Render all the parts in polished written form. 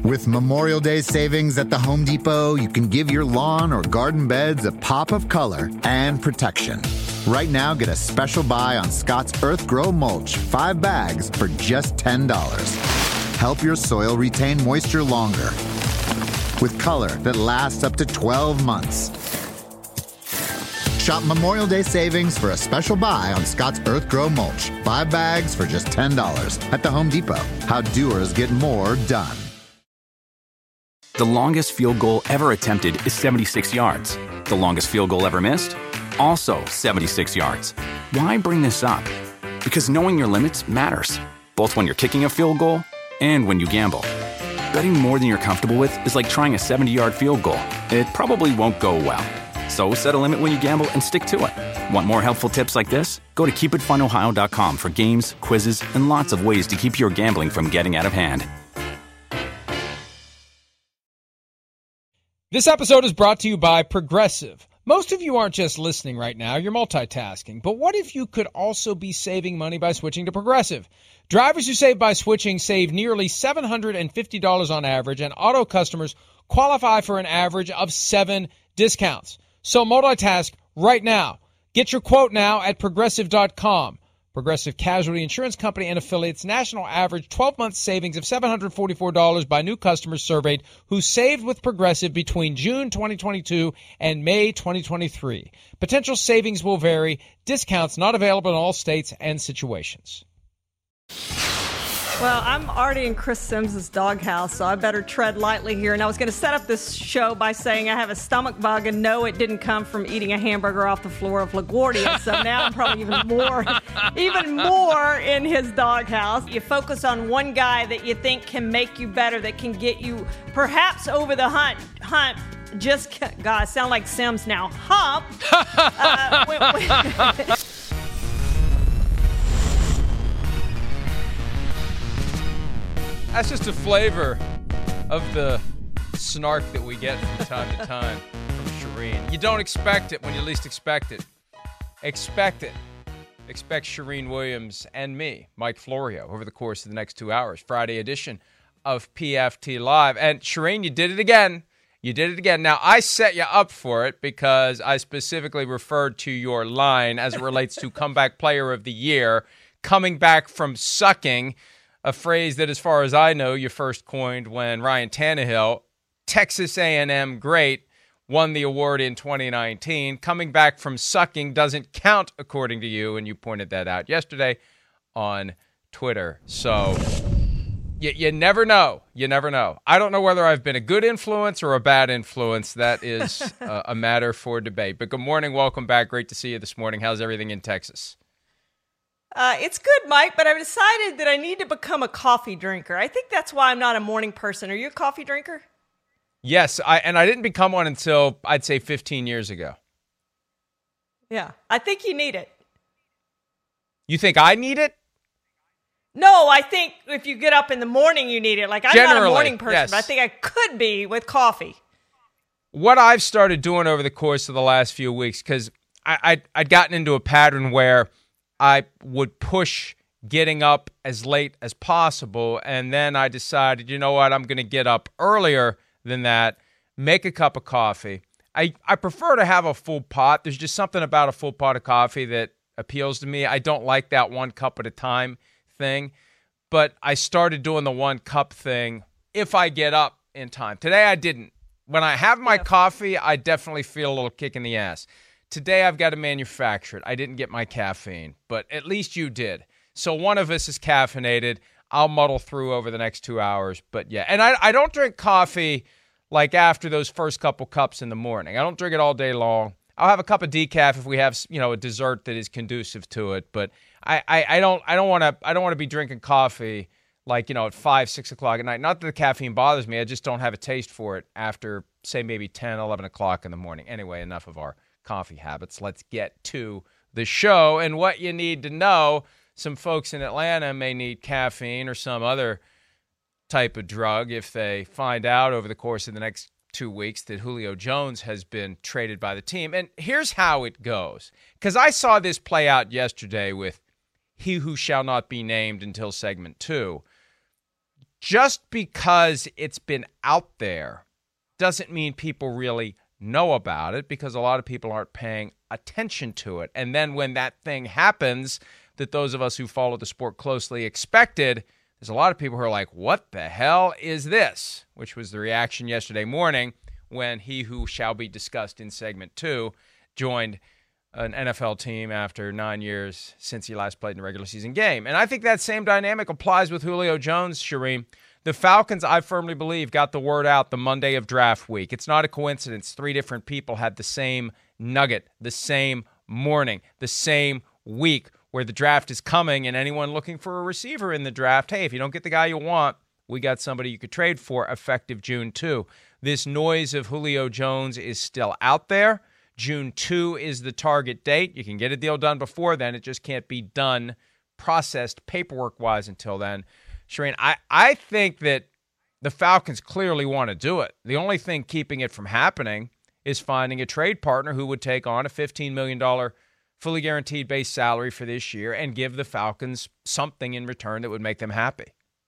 With Memorial Day savings at the Home Depot, you can give your lawn or garden beds a pop of color and protection. Right now, get a special buy on Scott's Earth Grow Mulch, 5 bags for just $10. Help your soil retain moisture longer with color that lasts up to 12 months. Shop Memorial Day savings for a special buy on Scott's Earth Grow Mulch, 5 bags for just $10 at the Home Depot. How doers get more done. The longest field goal ever attempted is 76 yards. The longest field goal ever missed? Also 76 yards. Why bring this up? Because knowing your limits matters, both when you're kicking a field goal and when you gamble. Betting more than you're comfortable with is like trying a 70-yard field goal. It probably won't go well. So set a limit when you gamble and stick to it. Want more helpful tips like this? Go to keepitfunohio.com for games, quizzes, and lots of ways to keep your gambling from getting out of hand. This episode is brought to you by Progressive. Most of you aren't just listening right now, you're multitasking. But what if you could also be saving money by switching to Progressive? Drivers who save by switching save nearly $750 on average, and auto customers qualify for an average of 7 discounts. So multitask right now. Get your quote now at Progressive.com. Progressive Casualty Insurance Company and affiliates, national average 12-month savings of $744 by new customers surveyed who saved with Progressive between June 2022 and May 2023. Potential savings will vary. Discounts not available in all states and situations. Well, I'm already in Chris Sims' doghouse, so I better tread lightly here. And I was going to set up this show by saying I have a stomach bug, and no, it didn't come from eating a hamburger off the floor of LaGuardia. So now I'm probably even more in his doghouse. You focus on one guy that you think can make you better, that can get you perhaps over the hump. God, I sound like Sims now. Hump. That's just a flavor of the snark that we get from time to time from Shireen. You don't expect it when you least expect it. Expect it. Expect Shireen Williams and me, Mike Florio, over the course of the next 2 hours. Friday edition of PFT Live. And Shireen, you did it again. You did it again. Now, I set you up for it because I specifically referred to your line as it relates to comeback player of the year, coming back from sucking. A phrase that, as far as I know, you first coined when Ryan Tannehill, Texas A&M great, won the award in 2019. Coming back from sucking doesn't count, according to you, and you pointed that out yesterday on Twitter. So you never know. You never know. I don't know whether I've been a good influence or a bad influence. That is a matter for debate. But good morning. Welcome back. Great to see you this morning. How's everything in Texas? It's good, Mike, but I've decided that I need to become a coffee drinker. I think that's why I'm not a morning person. Are you a coffee drinker? Yes, I didn't become one until, I'd say, 15 years ago. Yeah, I think you need it. You think I need it? No, I think if you get up in the morning, you need it. Like, I'm not a morning person, yes. But I think I could be with coffee. What I've started doing over the course of the last few weeks, because I'd gotten into a pattern where I would push getting up as late as possible, and then I decided, you know what, I'm going to get up earlier than that, make a cup of coffee. I prefer to have a full pot. There's just something about a full pot of coffee that appeals to me. I don't like that 1 cup at a time thing, but I started doing the 1 cup thing if I get up in time. Today I didn't. When I have my coffee, I definitely feel a little kick in the ass. Today I've got to manufacture it. I didn't get my caffeine, but at least you did. So one of us is caffeinated. I'll muddle through over the next 2 hours. But yeah, and I don't drink coffee like after those first couple cups in the morning. I don't drink it all day long. I'll have a cup of decaf if we have, a dessert that is conducive to it. But I don't want to be drinking coffee like, at 5, 6 o'clock at night. Not that the caffeine bothers me. I just don't have a taste for it after, say, maybe 10, 11 o'clock in the morning. Anyway, enough of our coffee habits. Let's get to the show and what you need to know. Some folks in Atlanta may need caffeine or some other type of drug if they find out over the course of the next 2 weeks that Julio Jones has been traded by the team. And here's how it goes, because I saw this play out yesterday with He Who Shall Not Be Named until segment 2. just because it's been out there doesn't mean people really know about it, because a lot of people aren't paying attention to it. And then when that thing happens that those of us who follow the sport closely expected, there's a lot of people who are like, what the hell is this? Which was the reaction yesterday morning when he who shall be discussed in segment 2 joined an NFL team after 9 years since he last played in a regular season game. And I think that same dynamic applies with Julio Jones, Shereen. The Falcons, I firmly believe, got the word out the Monday of draft week. It's not a coincidence. 3 different people had the same nugget, the same morning, the same week where the draft is coming, and anyone looking for a receiver in the draft, hey, if you don't get the guy you want, we got somebody you could trade for effective June 2. This noise of Julio Jones is still out there. June 2 is the target date. You can get a deal done before then. It just can't be done, processed paperwork-wise until then. Shereen, I think that the Falcons clearly want to do it. The only thing keeping it from happening is finding a trade partner who would take on a $15 million fully guaranteed base salary for this year and give the Falcons something in return that would make them happy.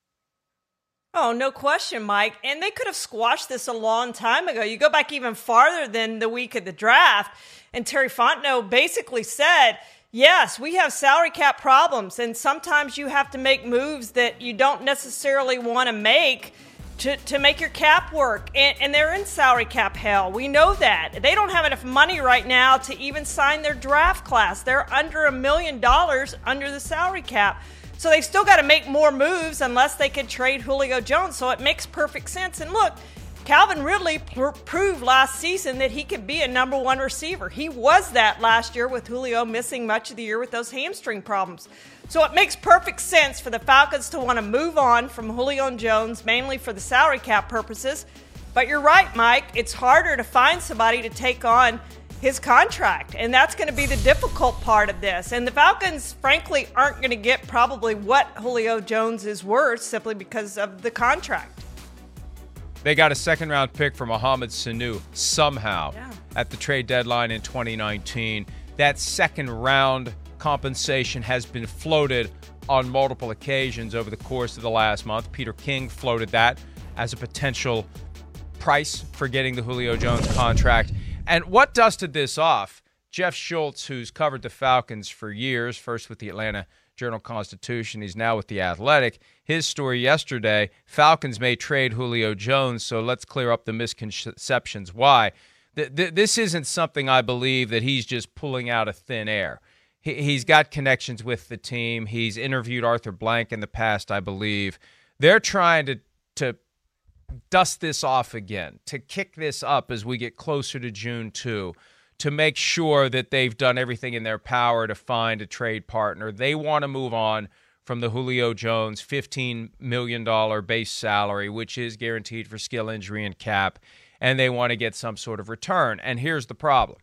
Oh, no question, Mike. And they could have squashed this a long time ago. You go back even farther than the week of the draft, and Terry Fontenot basically said, yes, we have salary cap problems, and sometimes you have to make moves that you don't necessarily want to make to make your cap work. And they're in salary cap hell. We know that. They don't have enough money right now to even sign their draft class. They're under $1 million under the salary cap. So they still got to make more moves unless they could trade Julio Jones. So it makes perfect sense. And look, Calvin Ridley proved last season that he could be a number 1 receiver. He was that last year with Julio missing much of the year with those hamstring problems. So it makes perfect sense for the Falcons to want to move on from Julio Jones, mainly for the salary cap purposes. But you're right, Mike. It's harder to find somebody to take on his contract, and that's going to be the difficult part of this. And the Falcons, frankly, aren't going to get probably what Julio Jones is worth simply because of the contract. They got a second-round pick for Mohamed Sanu somehow at the trade deadline in 2019. That second-round compensation has been floated on multiple occasions over the course of the last month. Peter King floated that as a potential price for getting the Julio Jones contract. And what dusted this off, Jeff Schultz, who's covered the Falcons for years, first with the Atlanta Journal-Constitution, he's now with The Athletic. His story yesterday, Falcons may trade Julio Jones, so let's clear up the misconceptions. Why? This isn't something I believe that he's just pulling out of thin air. He's got connections with the team. He's interviewed Arthur Blank in the past, I believe. They're trying to dust this off again, to kick this up as we get closer to June 2, to make sure that they've done everything in their power to find a trade partner. They want to move on from the Julio Jones $15 million base salary, which is guaranteed for skill, injury, and cap, and they want to get some sort of return. And here's the problem.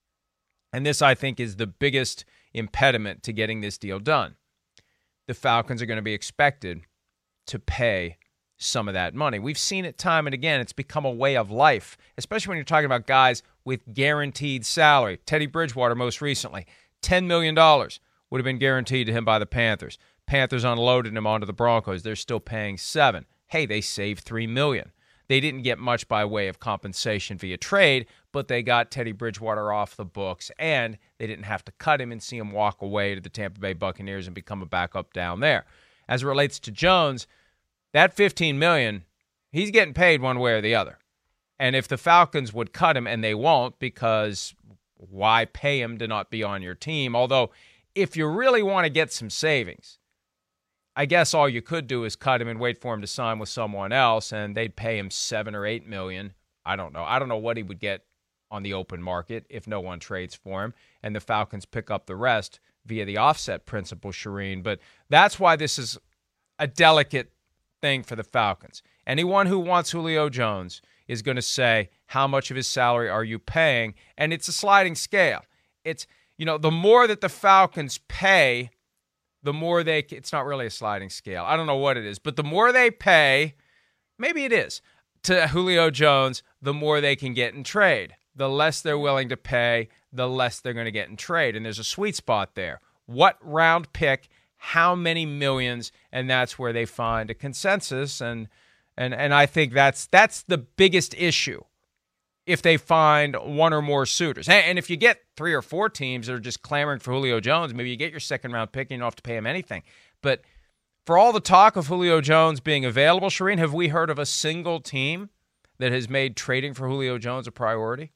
And this, I think, is the biggest impediment to getting this deal done. The Falcons are going to be expected to pay some of that money. We've seen it time and again. It's become a way of life, especially when you're talking about guys with guaranteed salary. Teddy Bridgewater, most recently, $10 million would have been guaranteed to him by the Panthers. Panthers unloaded him onto the Broncos. They're still paying $7 million. Hey, they saved $3 million. They didn't get much by way of compensation via trade, but they got Teddy Bridgewater off the books, and they didn't have to cut him and see him walk away to the Tampa Bay Buccaneers and become a backup down there. As it relates to Jones, that $15 million, he's getting paid one way or the other. And if the Falcons would cut him, and they won't, because why pay him to not be on your team? Although, if you really want to get some savings, I guess all you could do is cut him and wait for him to sign with someone else, and they'd pay him $7 or $8 million. I don't know. I don't know what he would get on the open market if no one trades for him, and the Falcons pick up the rest via the offset principle, Shereen. But that's why this is a delicate thing for the Falcons. Anyone who wants Julio Jones is going to say, how much of his salary are you paying? And it's a sliding scale. It's, the more that the Falcons pay, the more it's not really a sliding scale. I don't know what it is, but the more they pay, maybe it is, to Julio Jones, the more they can get in trade. The less they're willing to pay, the less they're going to get in trade. And there's a sweet spot there. What round pick how many millions, and that's where they find a consensus. And I think that's the biggest issue. If they find one or more suitors. And if you get 3 or 4 teams that are just clamoring for Julio Jones, maybe you get your second-round pick and you don't have to pay him anything. But for all the talk of Julio Jones being available, Shireen, have we heard of a single team that has made trading for Julio Jones a priority?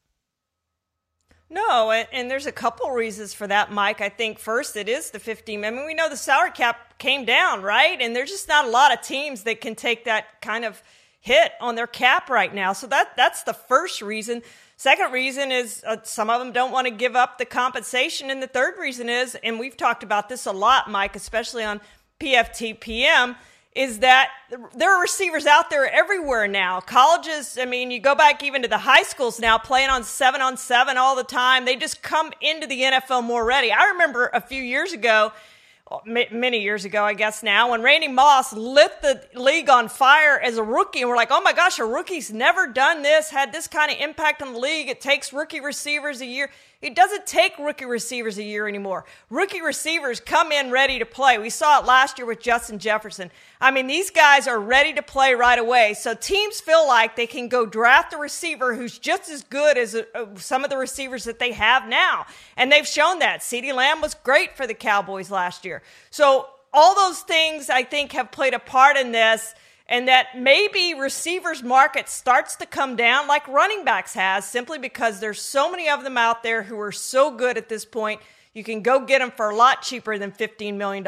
No, and there's a couple reasons for that, Mike. I think first it is the 15. I mean, we know the salary cap came down, right? And there's just not a lot of teams that can take that kind of hit on their cap right now. So that's the first reason. Second reason is some of them don't want to give up the compensation. And the third reason is, and we've talked about this a lot, Mike, especially on PFTPM, is that there are receivers out there everywhere now. Colleges, I mean, you go back even to the high schools now playing on 7-on-7 all the time. They just come into the NFL more ready. I remember a few years ago, many years ago, I guess now, when Randy Moss lit the league on fire as a rookie, and we're like, oh my gosh, a rookie's never done this, had this kind of impact on the league. It takes rookie receivers a year. It doesn't take rookie receivers a year anymore. Rookie receivers come in ready to play. We saw it last year with Justin Jefferson. I mean, these guys are ready to play right away. So teams feel like they can go draft a receiver who's just as good as some of the receivers that they have now. And they've shown that. CeeDee Lamb was great for the Cowboys last year. So all those things, I think, have played a part in this. And that maybe receivers market starts to come down like running backs has, simply because there's so many of them out there who are so good at this point. You can go get them for a lot cheaper than $15 million.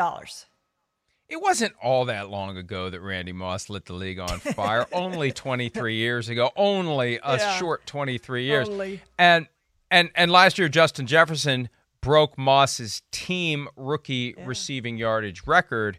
It wasn't all that long ago that Randy Moss lit the league on fire. Only 23 years ago. Only a short 23 years. Only. And last year, Justin Jefferson broke Moss's team rookie receiving yardage record.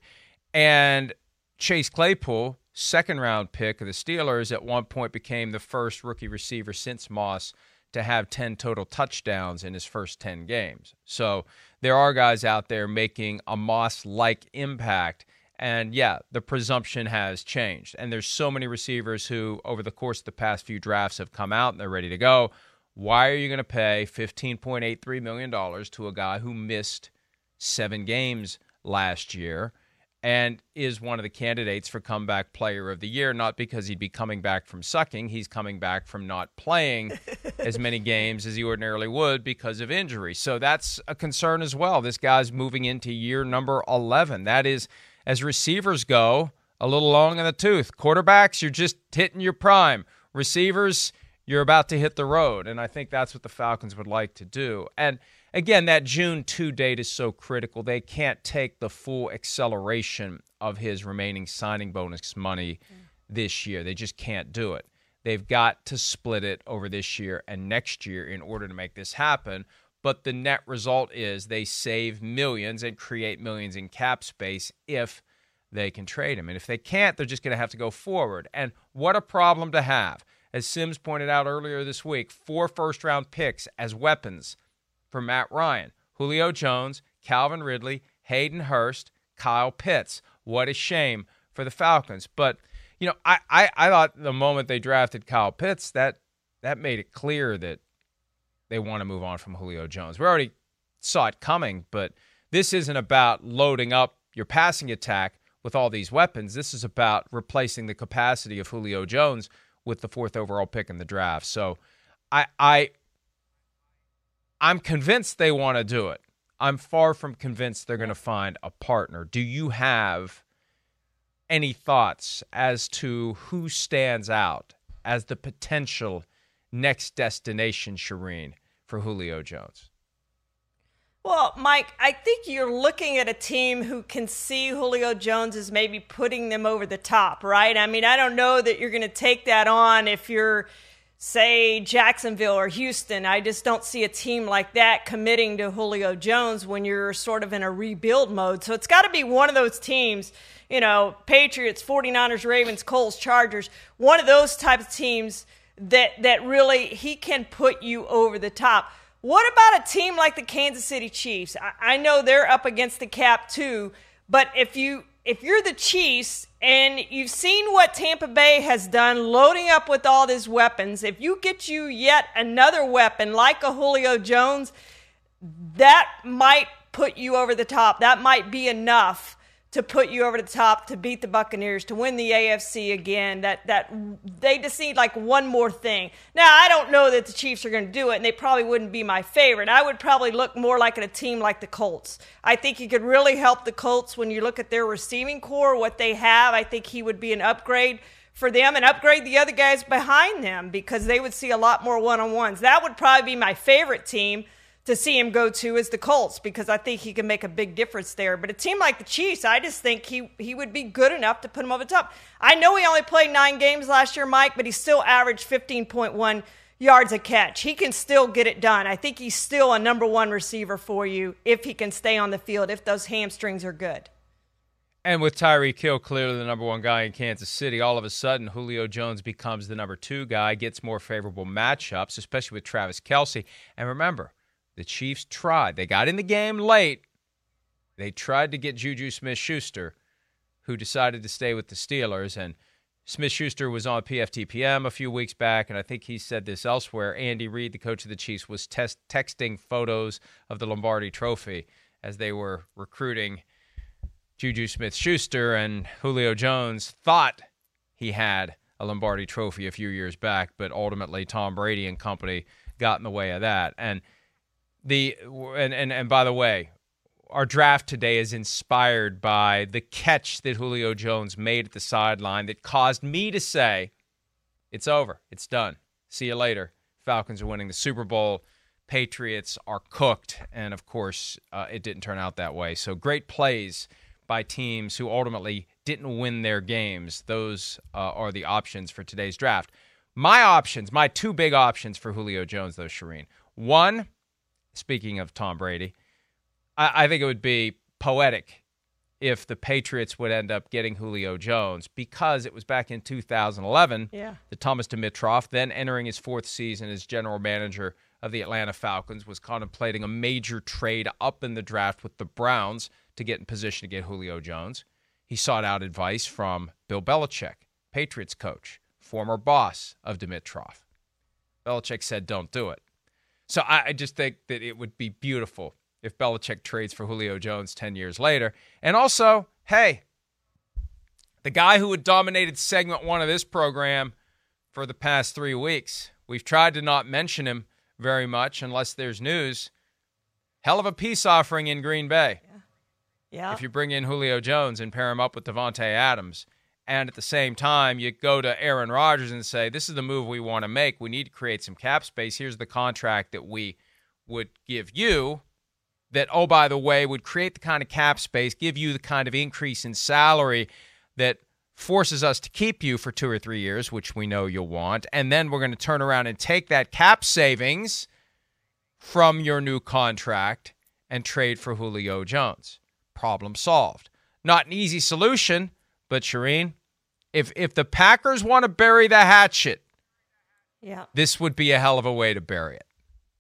And Chase Claypool, second-round pick of the Steelers, at one point became the first rookie receiver since Moss to have 10 total touchdowns in his first 10 games. So there are guys out there making a Moss-like impact. And, yeah, the presumption has changed. And there's so many receivers who, over the course of the past few drafts, have come out and they're ready to go. Why are you going to pay $15.83 million to a guy who missed 7 games last year and is one of the candidates for comeback player of the year, not because he'd be coming back from sucking. He's coming back from not playing as many games as he ordinarily would because of injury. So that's a concern as well. This guy's moving into year number 11. That is, as receivers go, a little long in the tooth. Quarterbacks, you're just hitting your prime. Receivers, you're about to hit the road. And I think that's what the Falcons would like to do. And again, that June 2 date is so critical. They can't take the full acceleration of his remaining signing bonus money this year. They just can't do it. They've got to split it over this year and next year in order to make this happen. But the net result is they save millions and create millions in cap space if they can trade him. And if they can't, they're just going to have to go forward. And what a problem to have. As Sims pointed out earlier this week, 4 first-round picks as weapons for Matt Ryan: Julio Jones, Calvin Ridley, Hayden Hurst, Kyle Pitts. What a shame for the Falcons. But, you know, I thought the moment they drafted Kyle Pitts, that made it clear that they want to move on from Julio Jones. We already saw it coming, but this isn't about loading up your passing attack with all these weapons. This is about replacing the capacity of Julio Jones with the 4th overall pick in the draft. So I'm convinced they want to do it. I'm far from convinced they're going to find a partner. Do you have any thoughts as to who stands out as the potential next destination, Shireen, for Julio Jones? Well, Mike, I think you're looking at a team who can see Julio Jones as maybe putting them over the top, right? I mean, I don't know that you're going to take that on if you're, say, Jacksonville or Houston. I just don't see a team like that committing to Julio Jones when you're sort of in a rebuild mode. So it's got to be one of those teams, you know, Patriots, 49ers, Ravens, Colts, Chargers, one of those types of teams that really he can put you over the top. What about a team like the Kansas City Chiefs? I know they're up against the cap too, but if you're the Chiefs and you've seen what Tampa Bay has done loading up with all these weapons, if you get you yet another weapon like a Julio Jones, that might put you over the top. That might be enough to put you over the top, to beat the Buccaneers, to win the AFC again. That they just need like one more thing. Now, I don't know that the Chiefs are going to do it, and they probably wouldn't be my favorite. I would probably look more like a team like the Colts. I think he could really help the Colts when you look at their receiving core, what they have. I think he would be an upgrade for them and upgrade the other guys behind them because they would see a lot more one-on-ones. That would probably be my favorite team to see him go to is the Colts because I think he can make a big difference there. But a team like the Chiefs, I just think he would be good enough to put him over the top. I know he only played 9 games last year, Mike, but he still averaged 15.1 yards a catch. He can still get it done. I think he's still a number 1 receiver for you if he can stay on the field, if those hamstrings are good. And with Tyreek Hill clearly the number 1 guy in Kansas City, all of a sudden Julio Jones becomes the number 2 guy, gets more favorable matchups, especially with Travis Kelce. And remember, the Chiefs tried. They got in the game late. They tried to get Juju Smith-Schuster, who decided to stay with the Steelers. And Smith-Schuster was on PFTPM a few weeks back, and I think he said this elsewhere. Andy Reid, the coach of the Chiefs, was texting photos of the Lombardi Trophy as they were recruiting Juju Smith-Schuster, and Julio Jones thought he had a Lombardi Trophy a few years back, but ultimately Tom Brady and company got in the way of that. And by the way, our draft today is inspired by the catch that Julio Jones made at the sideline that caused me to say, it's over, it's done, see you later. Falcons are winning the Super Bowl, Patriots are cooked, and of course, it didn't turn out that way. So great plays by teams who ultimately didn't win their games. Those are the options for today's draft. My 2 big options for Julio Jones, though, Shireen. One, speaking of Tom Brady, I think it would be poetic if the Patriots would end up getting Julio Jones because it was back in 2011 that Thomas Dimitroff, then entering his 4th season as general manager of the Atlanta Falcons, was contemplating a major trade up in the draft with the Browns to get in position to get Julio Jones. He sought out advice from Bill Belichick, Patriots coach, former boss of Dimitroff. Belichick said, don't do it. So I just think that it would be beautiful if Belichick trades for Julio Jones 10 years later. And also, hey, the guy who had dominated segment 1 of this program for the past 3 weeks, we've tried to not mention him very much unless there's news. Hell of a peace offering in Green Bay. Yeah. If you bring in Julio Jones and pair him up with Davante Adams, and at the same time, you go to Aaron Rodgers and say, this is the move we want to make. We need to create some cap space. Here's the contract that we would give you that, oh, by the way, would create the kind of cap space, give you the kind of increase in salary that forces us to keep you for 2 or 3 years, which we know you'll want. And then we're going to turn around and take that cap savings from your new contract and trade for Julio Jones. Problem solved. Not an easy solution, but Shireen, if the Packers want to bury the hatchet, this would be a hell of a way to bury it.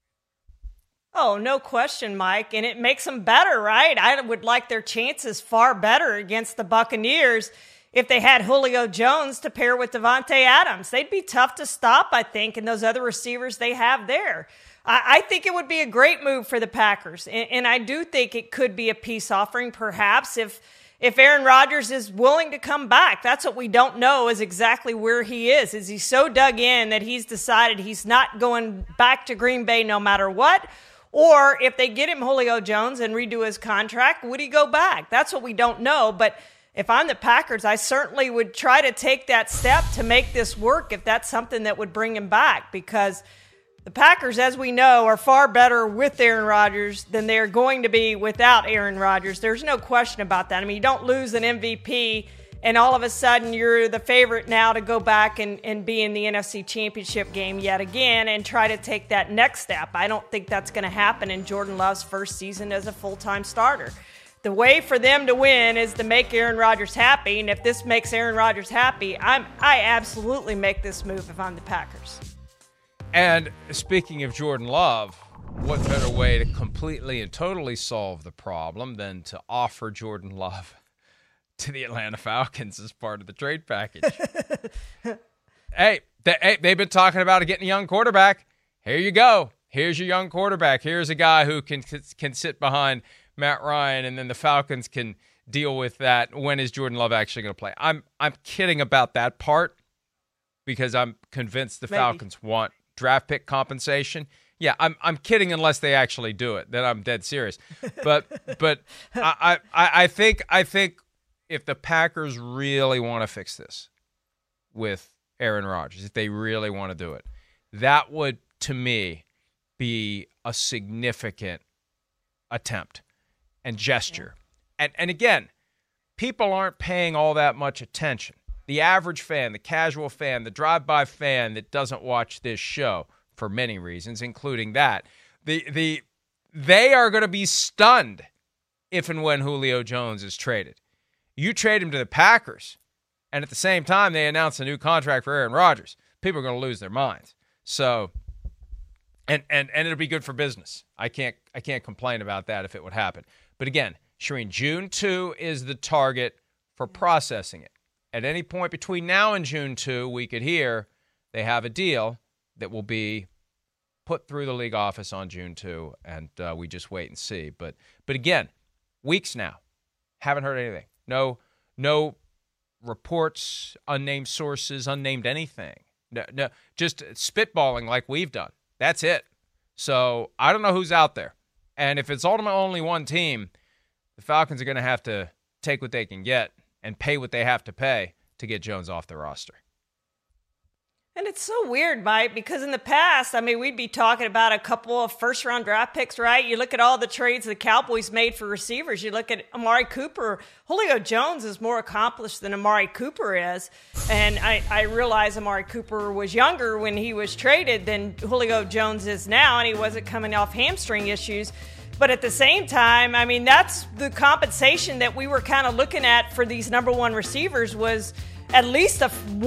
Oh, no question, Mike. And it makes them better, right? I would like their chances far better against the Buccaneers if they had Julio Jones to pair with Davante Adams. They'd be tough to stop, I think, and those other receivers they have there. I think it would be a great move for the Packers. And I do think it could be a peace offering, perhaps, if Aaron Rodgers is willing to come back. That's what we don't know is exactly where he is. Is he so dug in that he's decided he's not going back to Green Bay no matter what? Or if they get him Julio Jones and redo his contract, would he go back? That's what we don't know. But if I'm the Packers, I certainly would try to take that step to make this work if that's something that would bring him back, because the Packers, as we know, are far better with Aaron Rodgers than they're going to be without Aaron Rodgers. There's no question about that. I mean, you don't lose an MVP and all of a sudden you're the favorite now to go back and be in the NFC Championship game yet again and try to take that next step. I don't think that's going to happen in Jordan Love's first season as a full-time starter. The way for them to win is to make Aaron Rodgers happy, and if this makes Aaron Rodgers happy, I absolutely make this move if I'm the Packers. And speaking of Jordan Love, what better way to completely and totally solve the problem than to offer Jordan Love to the Atlanta Falcons as part of the trade package? Hey, they've been talking about getting a young quarterback. Here you go. Here's your young quarterback. Here's a guy who can sit behind Matt Ryan, and then the Falcons can deal with that. When is Jordan Love actually going to play? I'm kidding about that part because I'm convinced the Falcons want draft pick compensation. Yeah, I'm kidding unless they actually do it. Then I'm dead serious. But I think if the Packers really want to fix this with Aaron Rodgers, if they really want to do it, that would, to me, be a significant attempt and gesture. Yeah. And again, people aren't paying all that much attention. The average fan, the casual fan, the drive-by fan that doesn't watch this show, for many reasons, including that, they are going to be stunned if and when Julio Jones is traded. You trade him to the Packers, and at the same time they announce a new contract for Aaron Rodgers. People are going to lose their minds. So, and it'll be good for business. I can't complain about that if it would happen. But again, Shireen, June 2 is the target for processing it. At any point between now and June 2, we could hear they have a deal that will be put through the league office on June 2, and we just wait and see. But again, weeks now, haven't heard anything. No reports, unnamed sources, unnamed anything. No, just spitballing like we've done. That's it. So I don't know who's out there. And if it's ultimately only one team, the Falcons are going to have to take what they can get and pay what they have to pay to get Jones off the roster. And it's so weird, Mike, because in the past, I mean, we'd be talking about a couple of first-round draft picks, right? You look at all the trades the Cowboys made for receivers. You look at Amari Cooper. Julio Jones is more accomplished than Amari Cooper is. And I realize Amari Cooper was younger when he was traded than Julio Jones is now, and he wasn't coming off hamstring issues. But at the same time, I mean, that's the compensation that we were kind of looking at for these number one receivers was at least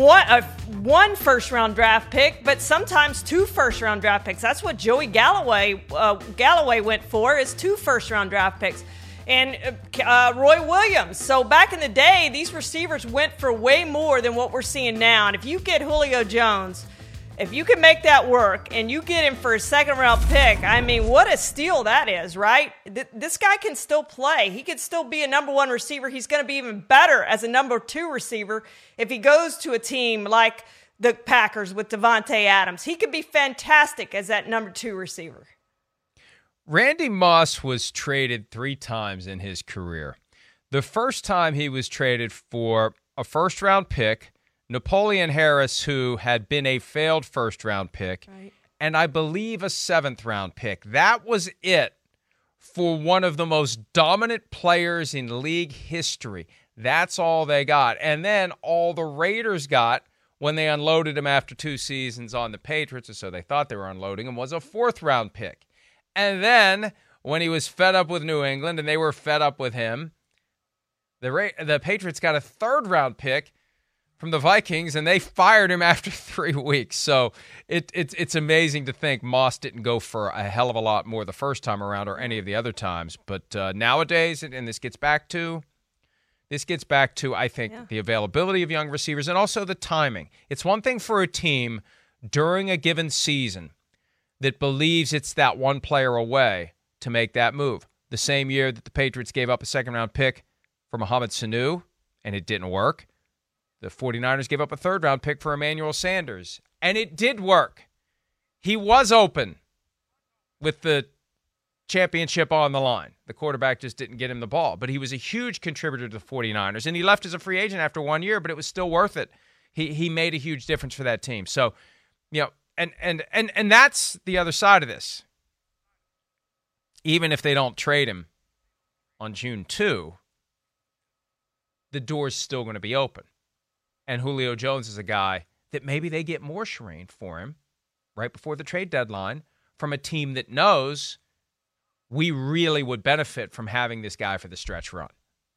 one first-round draft pick, but sometimes 2 first-round draft picks. That's what Joey Galloway went for, is 2 first-round draft picks. And Roy Williams. So back in the day, these receivers went for way more than what we're seeing now. And if you get Julio Jones, if you can make that work and you get him for a second-round pick, I mean, what a steal that is, right? This guy can still play. He could still be a number 1 receiver. He's going to be even better as a number 2 receiver if he goes to a team like the Packers with Devontae Adams. He could be fantastic as that number 2 receiver. Randy Moss was traded 3 times in his career. The first time he was traded for a first-round pick, Napoleon Harris, who had been a failed first-round pick, right, and I believe a 7th-round pick. That was it for one of the most dominant players in league history. That's all they got. And then all the Raiders got when they unloaded him after 2 seasons on the Patriots, or so they thought they were unloading him, was a 4th-round pick. And then when he was fed up with New England and they were fed up with him, the Patriots got a 3rd-round pick from the Vikings, and they fired him after 3 weeks. So it's amazing to think Moss didn't go for a hell of a lot more the first time around or any of the other times. But nowadays, and this gets back to, I think, the availability of young receivers and also the timing. It's one thing for a team during a given season that believes it's that one player away to make that move. The same year that the Patriots gave up a 2nd-round pick for Mohamed Sanu, and it didn't work. The 49ers gave up a 3rd-round pick for Emmanuel Sanders, and it did work. He was open with the championship on the line. The quarterback just didn't get him the ball, but he was a huge contributor to the 49ers, and he left as a free agent after 1 year, but it was still worth it. He made a huge difference for that team. So, you know, and that's the other side of this. Even if they don't trade him on June 2, the door's still going to be open. And Julio Jones is a guy that maybe they get more Shireen for him right before the trade deadline from a team that knows we really would benefit from having this guy for the stretch run.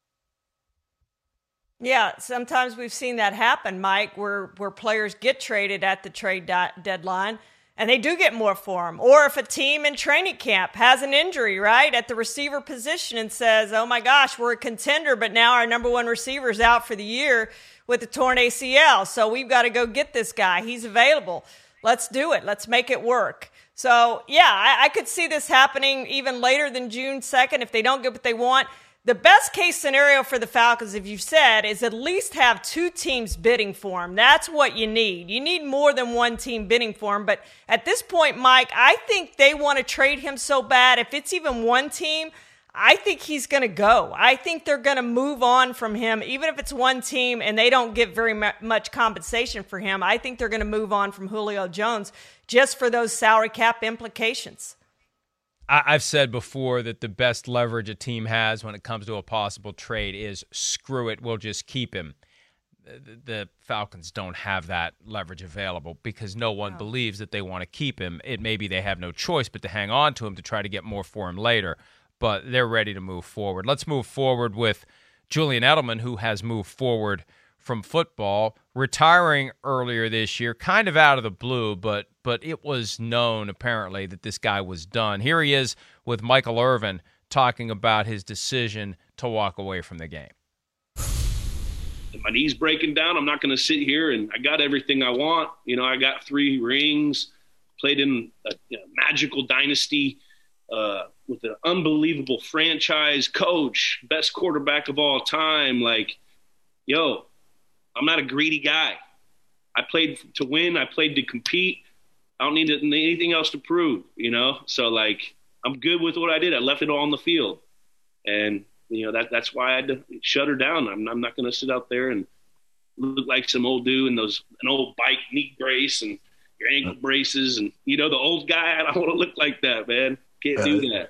Yeah, sometimes we've seen that happen, Mike, where players get traded at the trade deadline and they do get more for him. Or if a team in training camp has an injury, right, at the receiver position and says, oh my gosh, we're a contender, but now our number 1 receiver is out for the year with a torn ACL. So we've got to go get this guy. He's available. Let's do it. Let's make it work. So, yeah, I could see this happening even later than June 2nd if they don't get what they want. The best case scenario for the Falcons, if you've said, is at least have two teams bidding for him. That's what you need. You need more than one team bidding for him. But at this point, Mike, I think they want to trade him so bad. If it's even one team, I think he's going to go. I think they're going to move on from him, even if it's one team and they don't get very much compensation for him. I think they're going to move on from Julio Jones just for those salary cap implications. I've said before that the best leverage a team has when it comes to a possible trade is screw it, we'll just keep him. The Falcons don't have that leverage available because no one believes that they want to keep him. It maybe they have no choice but to hang on to him to try to get more for him later, but they're ready to move forward. Let's move forward with Julian Edelman, who has moved forward from football, retiring earlier this year, kind of out of the blue, but it was known apparently that this guy was done. Here he is with Michael Irvin talking about his decision to walk away from the game. My knee's breaking down. I'm not going to sit here and I got everything I want. You know, I got 3 rings, played in a magical dynasty with an unbelievable franchise coach, best quarterback of all time. Like, yo, I'm not a greedy guy. I played to win. I played to compete. I don't need anything else to prove, you know? So, like, I'm good with what I did. I left it all on the field. And, you know, that's why I had to shut her down. I'm not going to sit out there and look like some old dude in an old bike knee brace and your ankle braces. And, you know, the old guy, I don't want to look like that, man. Can't do that.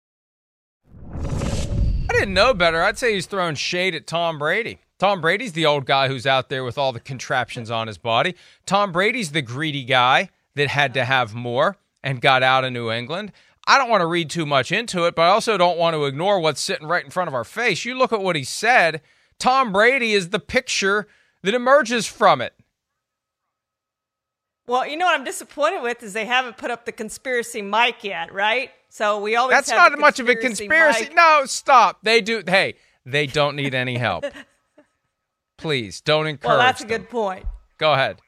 I didn't know better. I'd say he's throwing shade at Tom Brady. Tom Brady's the old guy who's out there with all the contraptions on his body. Tom Brady's the greedy guy that had to have more and got out of New England. I don't want to read too much into it, but I also don't want to ignore what's sitting right in front of our face. You look at what he said. Tom Brady is the picture that emerges from it. Well, you know what I'm disappointed with is they haven't put up the conspiracy Mike yet, right? So we always That's have not much of a conspiracy. Mike. No, stop. They do. Hey, they don't need any help. Please, don't encourage Well, that's a them. good point. Go ahead.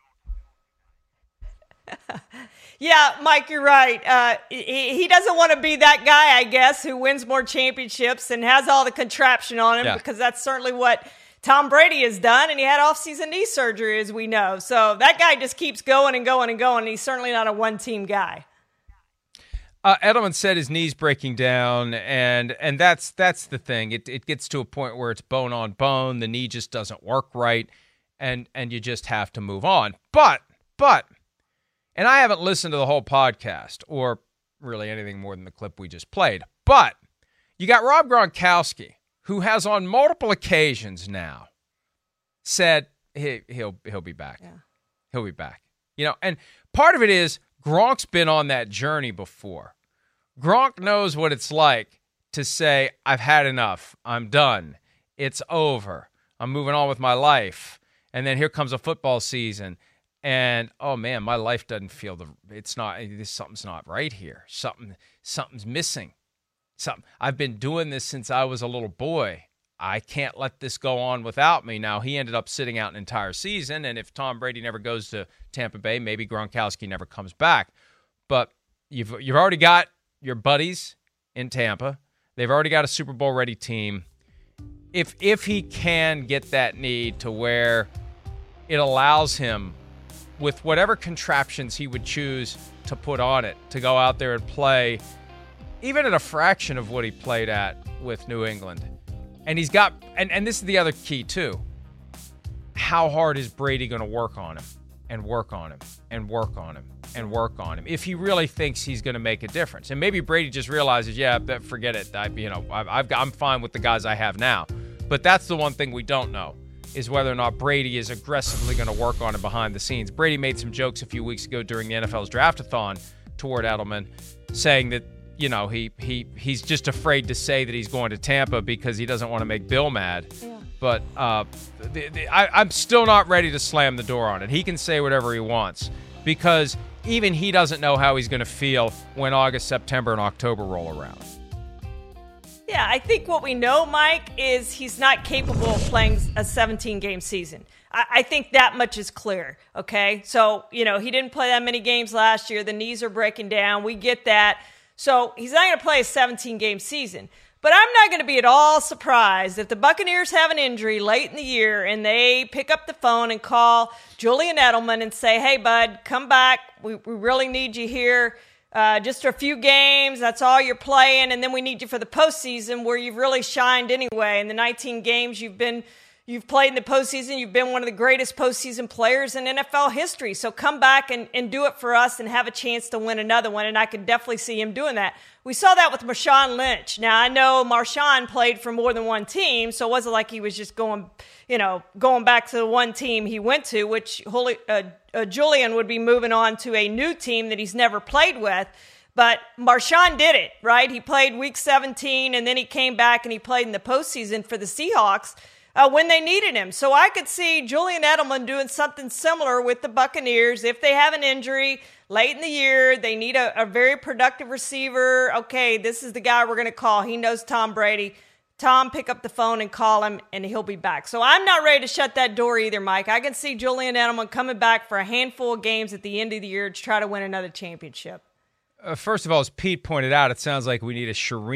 Yeah, Mike, you're right. He doesn't want to be that guy, I guess, who wins more championships and has all the contraption on him because that's certainly what Tom Brady has done, and he had off-season knee surgery, as we know. So that guy just keeps going and going and going, and he's certainly not a one-team guy. Edelman said his knee's breaking down, and that's the thing. It gets to a point where it's bone on bone. The knee just doesn't work right, and you just have to move on. But, and I haven't listened to the whole podcast or really anything more than the clip we just played, but you got Rob Gronkowski, who has on multiple occasions now said he'll be back. Yeah. He'll be back. You know, and part of it is Gronk's been on that journey before. Gronk knows what it's like to say, I've had enough. I'm done. It's over. I'm moving on with my life. And then here comes a football season. And, oh, man, my life doesn't feel something's not right here. Something's missing. I've been doing this since I was a little boy. I can't let this go on without me. Now, he ended up sitting out an entire season, and if Tom Brady never goes to Tampa Bay, maybe Gronkowski never comes back. But you've already got your buddies in Tampa. They've already got a Super Bowl-ready team. If he can get that knee to where it allows him, with whatever contraptions he would choose to put on it, to go out there and play, even at a fraction of what he played at with New England. And he's got, and this is the other key too, how hard is Brady going to work on him and work on him and work on him and work on him if he really thinks he's going to make a difference? And maybe Brady just realizes, forget it. I'm fine with the guys I have now. But that's the one thing we don't know, is whether or not Brady is aggressively going to work on him behind the scenes. Brady made some jokes a few weeks ago during the NFL's draft-a-thon toward Edelman, saying that, you know, he's just afraid to say that he's going to Tampa because he doesn't want to make Bill mad. Yeah. But I'm still not ready to slam the door on it. He can say whatever he wants because even he doesn't know how he's going to feel when August, September, and October roll around. Yeah, I think what we know, Mike, is he's not capable of playing a 17-game season. I think that much is clear, okay? So, he didn't play that many games last year. The knees are breaking down. We get that. So he's not going to play a 17-game season. But I'm not going to be at all surprised if the Buccaneers have an injury late in the year and they pick up the phone and call Julian Edelman and say, hey, bud, come back. We really need you here. Just a few games, that's all you're playing, and then we need you for the postseason where you've really shined anyway. In the 19 games you've played in the postseason, you've been one of the greatest postseason players in NFL history. So come back and do it for us and have a chance to win another one, and I could definitely see him doing that. We saw that with Marshawn Lynch. Now, I know Marshawn played for more than one team, so it wasn't like he was just going back to the one team he went to, which Julian would be moving on to a new team that he's never played with. But Marshawn did it, right? He played week 17, and then he came back and he played in the postseason for the Seahawks when they needed him. So I could see Julian Edelman doing something similar with the Buccaneers. If they have an injury late in the year, they need a very productive receiver. Okay, this is the guy we're going to call. He knows Tom Brady. Tom, pick up the phone and call him, and he'll be back. So I'm not ready to shut that door either, Mike. I can see Julian Edelman coming back for a handful of games at the end of the year to try to win another championship. First of all, as Pete pointed out, it sounds like we need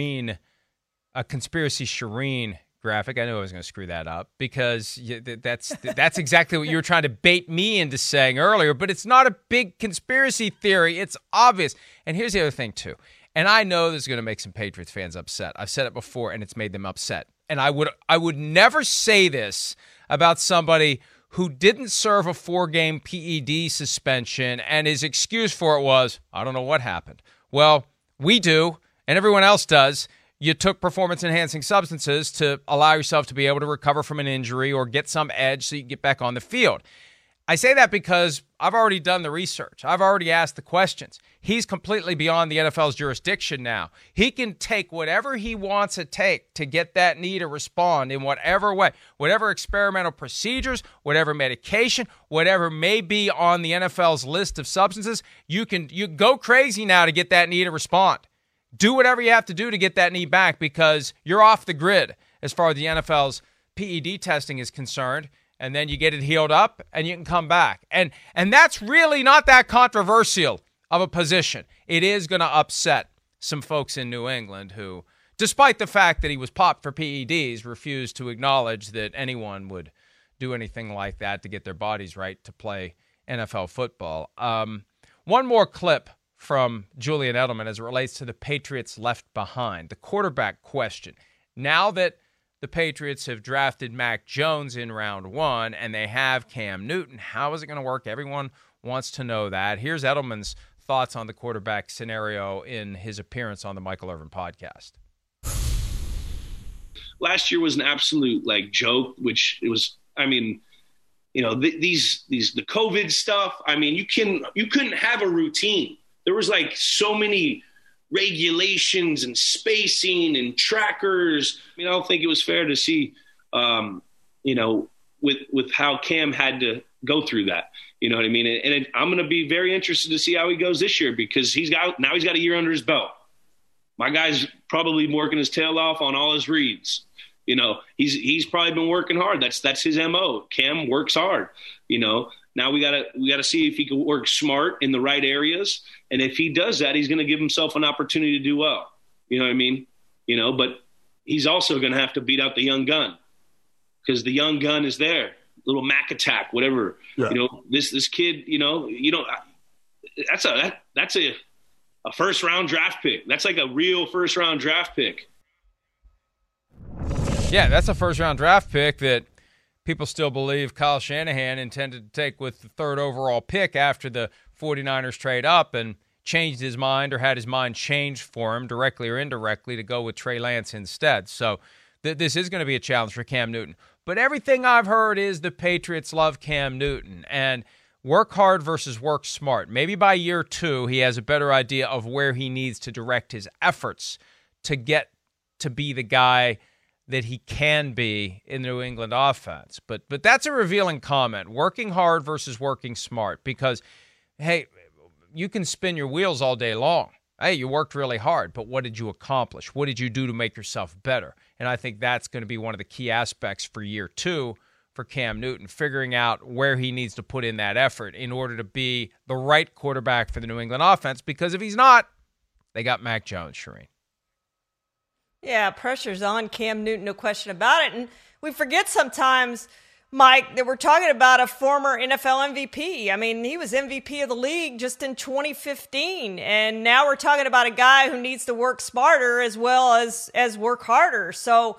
a conspiracy Shireen graphic. I knew I was going to screw that up because that's exactly what you were trying to bait me into saying earlier, but it's not a big conspiracy theory. It's obvious. And here's the other thing, too. And I know this is going to make some Patriots fans upset. I've said it before, and it's made them upset. And I would never say this about somebody who didn't serve a 4-game PED suspension, and his excuse for it was, I don't know what happened. Well, we do, and everyone else does. You took performance-enhancing substances to allow yourself to be able to recover from an injury or get some edge so you can get back on the field. I say that because I've already done the research. I've already asked the questions. He's completely beyond the NFL's jurisdiction now. He can take whatever he wants to take to get that knee to respond in whatever way, whatever experimental procedures, whatever medication, whatever may be on the NFL's list of substances. You go crazy now to get that knee to respond. Do whatever you have to do to get that knee back because you're off the grid as far as the NFL's PED testing is concerned. And then you get it healed up, and you can come back. And that's really not that controversial of a position. It is going to upset some folks in New England who, despite the fact that he was popped for PEDs, refused to acknowledge that anyone would do anything like that to get their bodies right to play NFL football. One more clip from Julian Edelman as it relates to the Patriots left behind. The quarterback question. Now that the Patriots have drafted Mac Jones in round 1, and they have Cam Newton. How is it going to work? Everyone wants to know that. Here's Edelman's thoughts on the quarterback scenario in his appearance on the Michael Irvin podcast. Last year was an absolute joke, which it was. I mean, the COVID stuff. I mean, you couldn't have a routine. There was so many regulations and spacing and trackers. I mean, I don't think it was fair to see, with how Cam had to go through that. You know what I mean? And I'm going to be very interested to see how he goes this year because he's got a year under his belt. My guy's probably working his tail off on all his reads. He's probably been working hard. That's his MO. Cam works hard. Now we gotta see if he can work smart in the right areas, and if he does that, he's going to give himself an opportunity to do well. You know what I mean? But he's also going to have to beat out the young gun because the young gun is there, little Mac attack, whatever. Yeah. This kid. That's a first round draft pick. That's like a real first round draft pick. Yeah, that's a first round draft pick that people still believe Kyle Shanahan intended to take with the 3rd overall pick after the 49ers trade up and changed his mind or had his mind changed for him directly or indirectly to go with Trey Lance instead. So this is going to be a challenge for Cam Newton. But everything I've heard is the Patriots love Cam Newton and work hard versus work smart. Maybe by year 2, he has a better idea of where he needs to direct his efforts to get to be the guy that he can be in the New England offense. But that's a revealing comment, working hard versus working smart, because, hey, you can spin your wheels all day long. Hey, you worked really hard, but what did you accomplish? What did you do to make yourself better? And I think that's going to be one of the key aspects for year 2 for Cam Newton, figuring out where he needs to put in that effort in order to be the right quarterback for the New England offense, because if he's not, they got Mac Jones, Shireen. Yeah, pressure's on Cam Newton, no question about it. And we forget sometimes, Mike, that we're talking about a former NFL MVP. I mean, he was MVP of the league just in 2015. And now we're talking about a guy who needs to work smarter as well as work harder. So,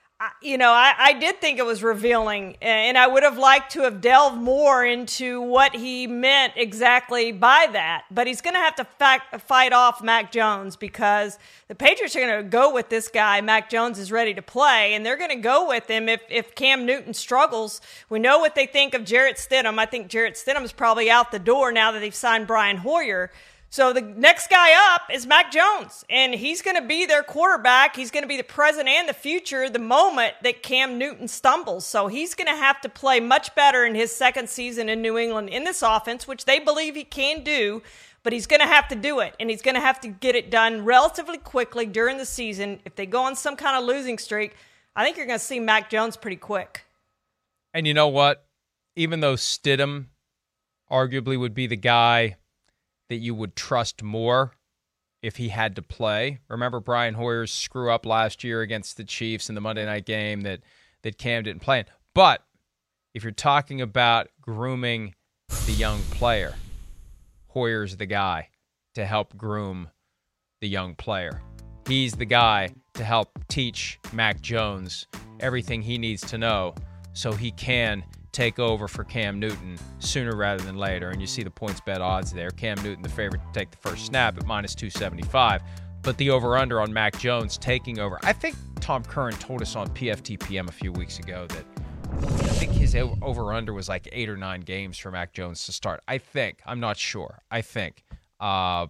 I did think it was revealing, and I would have liked to have delved more into what he meant exactly by that. But he's going to have to fight off Mac Jones, because the Patriots are going to go with this guy. Mac Jones is ready to play, and they're going to go with him if Cam Newton struggles. We know what they think of Jarrett Stidham. I think Jarrett Stidham is probably out the door now that they've signed Brian Hoyer. So the next guy up is Mac Jones, and he's going to be their quarterback. He's going to be the present and the future the moment that Cam Newton stumbles. So he's going to have to play much better in his second season in New England in this offense, which they believe he can do, but he's going to have to do it, and he's going to have to get it done relatively quickly during the season. If they go on some kind of losing streak, I think you're going to see Mac Jones pretty quick. And you know what? Even though Stidham arguably would be the guy that you would trust more if he had to play. Remember Brian Hoyer's screw up last year against the Chiefs in the Monday night game that Cam didn't play in. But if you're talking about grooming the young player, Hoyer's the guy to help groom the young player. He's the guy to help teach Mac Jones everything he needs to know so he can take over for Cam Newton sooner rather than later. And you see the points bet odds there. Cam Newton, the favorite to take the first snap at minus 275. But the over-under on Mac Jones taking over. I think Tom Curran told us on PFTPM a few weeks ago that I think his over-under was like 8 or 9 games for Mac Jones to start. I think. I'm not sure. I think. I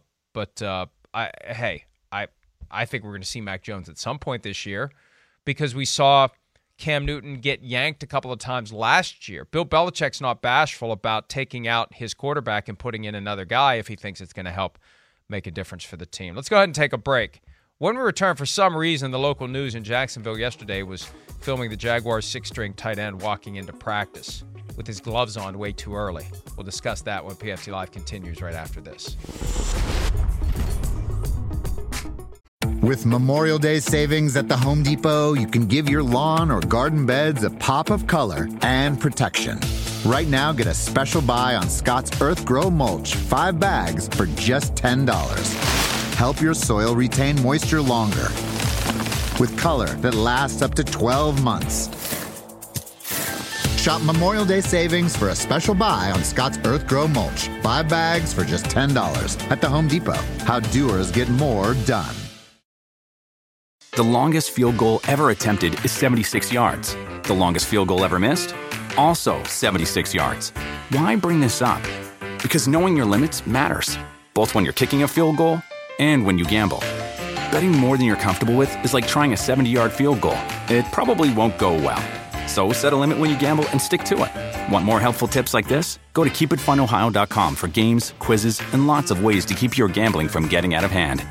think we're going to see Mac Jones at some point this year, because we saw Cam Newton get yanked a couple of times last year. Bill Belichick's not bashful about taking out his quarterback and putting in another guy if he thinks it's going to help make a difference for the team. Let's go ahead and take a break. When we return, for some reason, the local news in Jacksonville yesterday was filming the Jaguars' 6-string tight end walking into practice with his gloves on way too early. We'll discuss that when PFT Live continues right after this. With Memorial Day savings at the Home Depot, you can give your lawn or garden beds a pop of color and protection. Right now, get a special buy on Scott's Earth Grow Mulch, 5 bags for just $10. Help your soil retain moisture longer with color that lasts up to 12 months. Shop Memorial Day savings for a special buy on Scott's Earth Grow Mulch, 5 bags for just $10 at the Home Depot. How doers get more done. The longest field goal ever attempted is 76 yards. The longest field goal ever missed? Also 76 yards. Why bring this up? Because knowing your limits matters, both when you're kicking a field goal and when you gamble. Betting more than you're comfortable with is like trying a 70-yard field goal. It probably won't go well. So set a limit when you gamble and stick to it. Want more helpful tips like this? Go to keepitfunohio.com for games, quizzes, and lots of ways to keep your gambling from getting out of hand.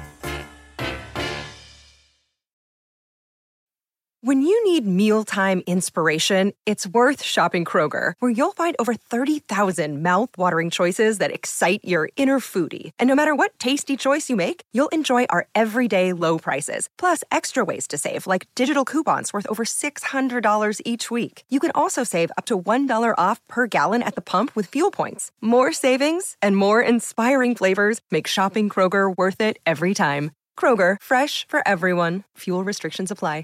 When you need mealtime inspiration, it's worth shopping Kroger, where you'll find over 30,000 mouth-watering choices that excite your inner foodie. And no matter what tasty choice you make, you'll enjoy our everyday low prices, plus extra ways to save, like digital coupons worth over $600 each week. You can also save up to $1 off per gallon at the pump with fuel points. More savings and more inspiring flavors make shopping Kroger worth it every time. Kroger, fresh for everyone. Fuel restrictions apply.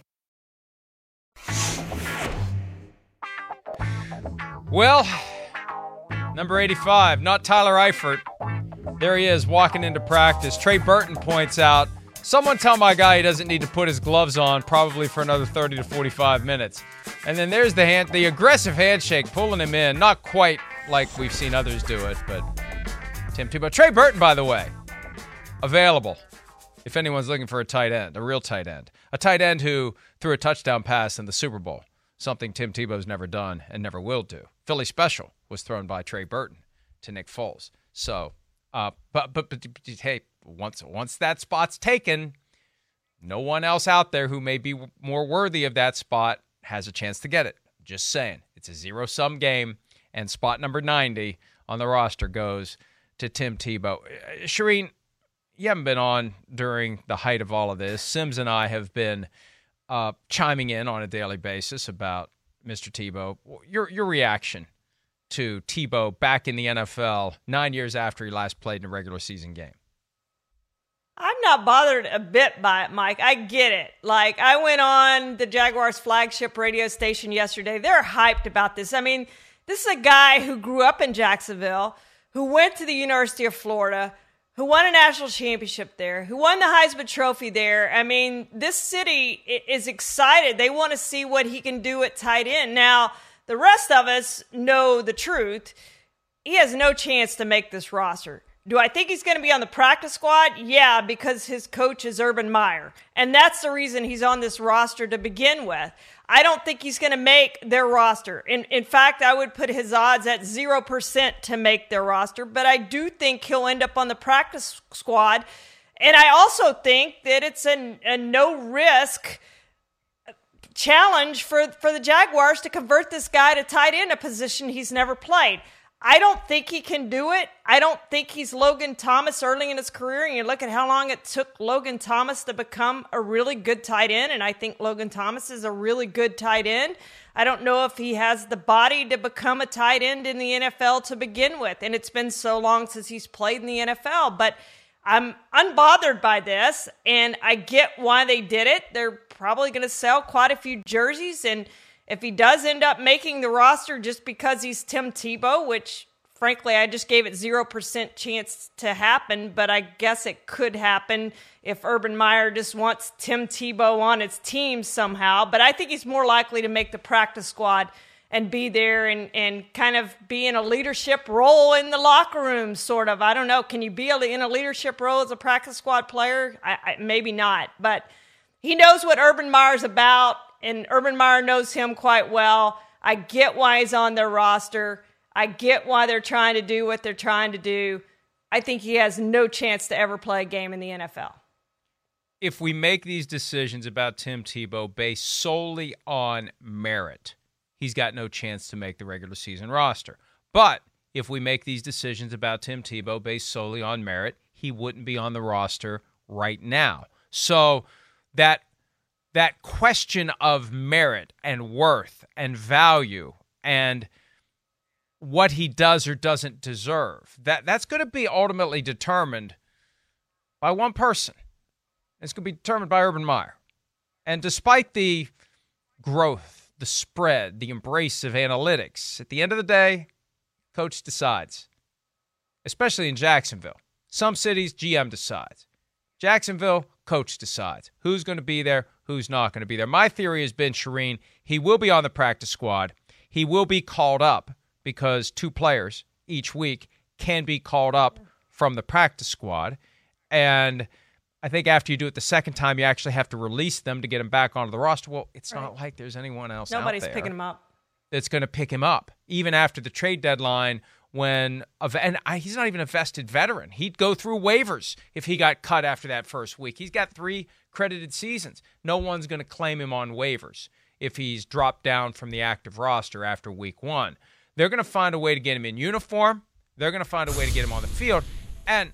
Well, number 85, not Tyler Eifert. There he is walking into practice. Trey Burton points out, someone tell my guy he doesn't need to put his gloves on probably for another 30 to 45 minutes. And then there's the aggressive handshake pulling him in. Not quite like we've seen others do it, but Tim Tebow. Trey Burton, by the way, available if anyone's looking for a tight end, a real tight end. A tight end who threw a touchdown pass in the Super Bowl, something Tim Tebow's never done and never will do. Philly special was thrown by Trey Burton to Nick Foles. So But hey, once that spot's taken, no one else out there who may be more worthy of that spot has a chance to get it. Just saying. It's a zero-sum game, and spot number 90 on the roster goes to Tim Tebow. Shireen, you haven't been on during the height of all of this. Sims and I have been chiming in on a daily basis about Mr. Tebow. Your reaction to Tebow back in the NFL 9 years after he last played in a regular season game? I'm not bothered a bit by it, Mike. I get it. Like, I went on the Jaguars flagship radio station yesterday. They're hyped about this. I mean, this is a guy who grew up in Jacksonville, who went to the University of Florida, who won a national championship there, who won the Heisman Trophy there. I mean, this city is excited. They want to see what he can do at tight end. Now, the rest of us know the truth. He has no chance to make this roster. Do I think he's going to be on the practice squad? Yeah, because his coach is Urban Meyer. And that's the reason he's on this roster to begin with. I don't think he's going to make their roster. In fact, I would put his odds at 0% to make their roster. But I do think he'll end up on the practice squad. And I also think that it's a no-risk challenge for the Jaguars to convert this guy to tight end, a position he's never played. I don't think he can do it. I don't think he's Logan Thomas early in his career. And you look at how long it took Logan Thomas to become a really good tight end. And I think Logan Thomas is a really good tight end. I don't know if he has the body to become a tight end in the NFL to begin with. And it's been so long since he's played in the NFL. But I'm unbothered by this. And I get why they did it. They're probably going to sell quite a few jerseys. And if he does end up making the roster just because he's Tim Tebow, which, frankly, I just gave it 0% chance to happen, but I guess it could happen if Urban Meyer just wants Tim Tebow on his team somehow. But I think he's more likely to make the practice squad and be there and kind of be in a leadership role in the locker room, sort of. I don't know. Can you be in a leadership role as a practice squad player? Maybe not. But he knows what Urban Meyer's about. And Urban Meyer knows him quite well. I get why he's on their roster. I get why they're trying to do what they're trying to do. I think he has no chance to ever play a game in the NFL. If we make these decisions about Tim Tebow based solely on merit, he's got no chance to make the regular season roster. But if we make these decisions about Tim Tebow based solely on merit, he wouldn't be on the roster right now. So that question of merit and worth and value and what he does or doesn't deserve, that's going to be ultimately determined by one person. It's going to be determined by Urban Meyer. And despite the growth, the spread, the embrace of analytics, at the end of the day, coach decides, especially in Jacksonville. Some cities, GM decides. Jacksonville, coach decides who's going to be there, who's not going to be there. My theory has been, Shireen, he will be on the practice squad. He will be called up because 2 players each week can be called up from the practice squad. And I think after you do it the second time, you actually have to release them to get him back onto the roster. Well, it's not like there's anyone else Nobody's out there picking him up. That's going to pick him up, even after the trade deadline. He's not even a vested veteran. He'd go through waivers if he got cut after that first week. He's got 3 credited seasons. No one's going to claim him on waivers if he's dropped down from the active roster after week 1. They're going to find a way to get him in uniform. They're going to find a way to get him on the field. And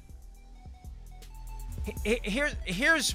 here's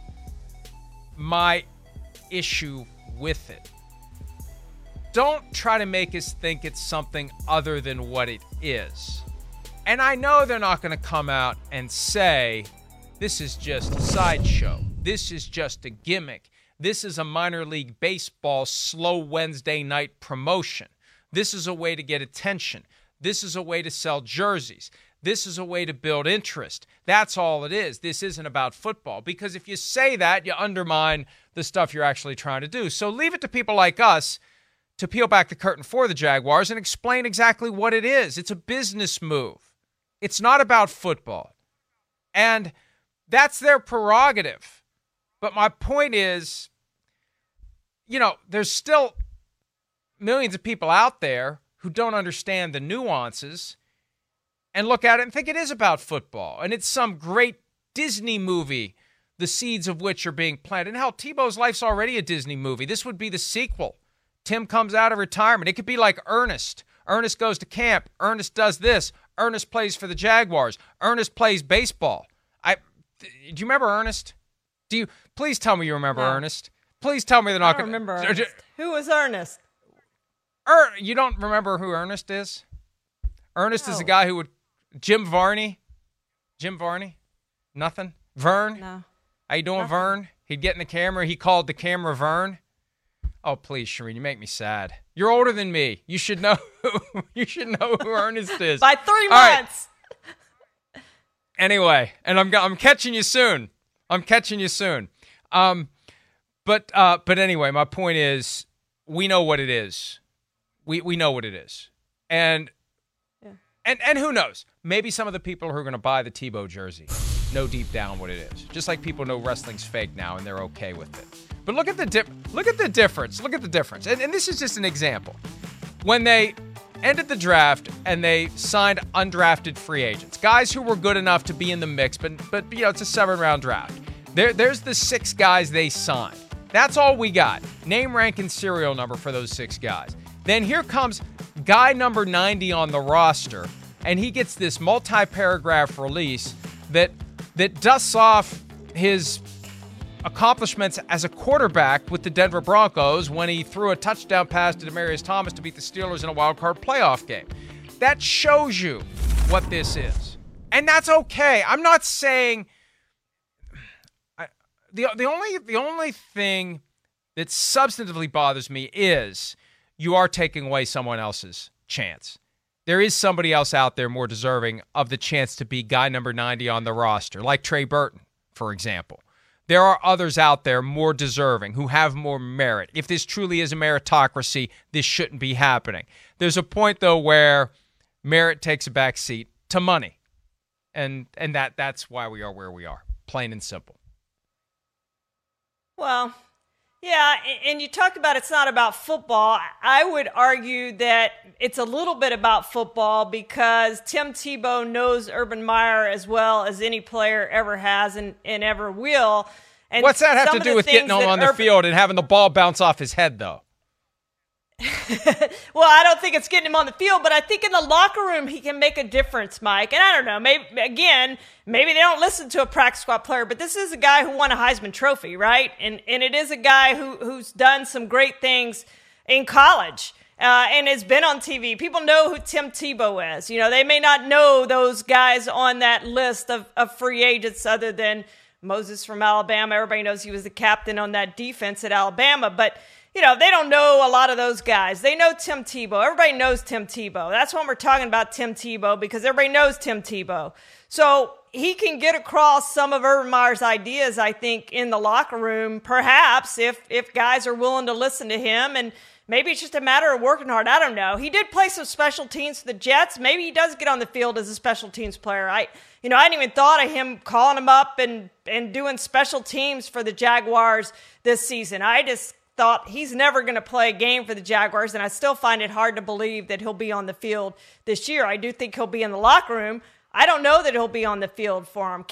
my issue with it. Don't try to make us think it's something other than what it is. And I know they're not going to come out and say, this is just a sideshow. This is just a gimmick. This is a minor league baseball slow Wednesday night promotion. This is a way to get attention. This is a way to sell jerseys. This is a way to build interest. That's all it is. This isn't about football. Because if you say that, you undermine the stuff you're actually trying to do. So leave it to people like us to peel back the curtain for the Jaguars and explain exactly what it is. It's a business move. It's not about football. And that's their prerogative. But my point is, there's still millions of people out there who don't understand the nuances. and look at it and think it is about football, and it's some great Disney movie, the seeds of which are being planted. And hell, Tebow's life's already a Disney movie. This would be the sequel. Tim comes out of retirement. It could be like Ernest. Ernest goes to camp. Ernest does this. Ernest plays for the Jaguars. Ernest plays baseball. Do you remember Ernest? Please tell me you remember Ernest. Please tell me they're not going to remember Ernest. Who was Ernest? You don't remember who Ernest is? Ernest is the guy who would... Jim Varney? Nothing? Vern? No. How you doing, Nothing. Vern? He'd get in the camera. He called the camera Vern. Oh, please, Shireen, you make me sad. You're older than me. You should know. You should know who Ernest is. By 3 All right. months. Anyway, and I'm catching you soon. But anyway, my point is, we know what it is. We know what it is, and who knows? Maybe some of the people who are going to buy the Tebow jersey know deep down what it is. Just like people know wrestling's fake now and they're okay with it. But look at the difference. Look at the difference. And this is just an example. When they ended the draft and they signed undrafted free agents, guys who were good enough to be in the mix, but it's a 7-round draft. There's the 6 guys they signed. That's all we got. Name, rank, and serial number for those 6 guys. Then here comes guy number 90 on the roster, and he gets this multi-paragraph release that dusts off his accomplishments as a quarterback with the Denver Broncos when he threw a touchdown pass to Demaryius Thomas to beat the Steelers in a wild card playoff game. That shows you what this is. And that's okay. I'm not saying the only thing that substantively bothers me is you are taking away someone else's chance. There is somebody else out there more deserving of the chance to be guy number 90 on the roster, like Trey Burton, for example. There are others out there more deserving who have more merit. If this truly is a meritocracy, this shouldn't be happening. There's a point, though, where merit takes a back seat to money. And that's why we are where we are, plain and simple. Well, yeah, and you talked about it's not about football. I would argue that it's a little bit about football because Tim Tebow knows Urban Meyer as well as any player ever has and ever will. And what's that have to do with getting him on the field and having the ball bounce off his head, though? Well, I don't think it's getting him on the field, but I think in the locker room he can make a difference, Mike. And I don't know, maybe they don't listen to a practice squad player, but this is a guy who won a Heisman Trophy, right? And it is a guy who's done some great things in college and has been on TV. People know who Tim Tebow is. You know, they may not know those guys on that list of free agents other than Moses from Alabama. Everybody knows he was the captain on that defense at Alabama, but you know, they don't know a lot of those guys. They know Tim Tebow. Everybody knows Tim Tebow. That's why we're talking about Tim Tebow, because everybody knows Tim Tebow. So he can get across some of Urban Meyer's ideas, I think, in the locker room, perhaps, if guys are willing to listen to him. And maybe it's just a matter of working hard. I don't know. He did play some special teams for the Jets. Maybe he does get on the field as a special teams player. I hadn't even thought of him calling him up and doing special teams for the Jaguars this season. I just thought he's never going to play a game for the Jaguars, and I still find it hard to believe that he'll be on the field this year. I do think he'll be in the locker room. I don't know that he'll be on the field for him.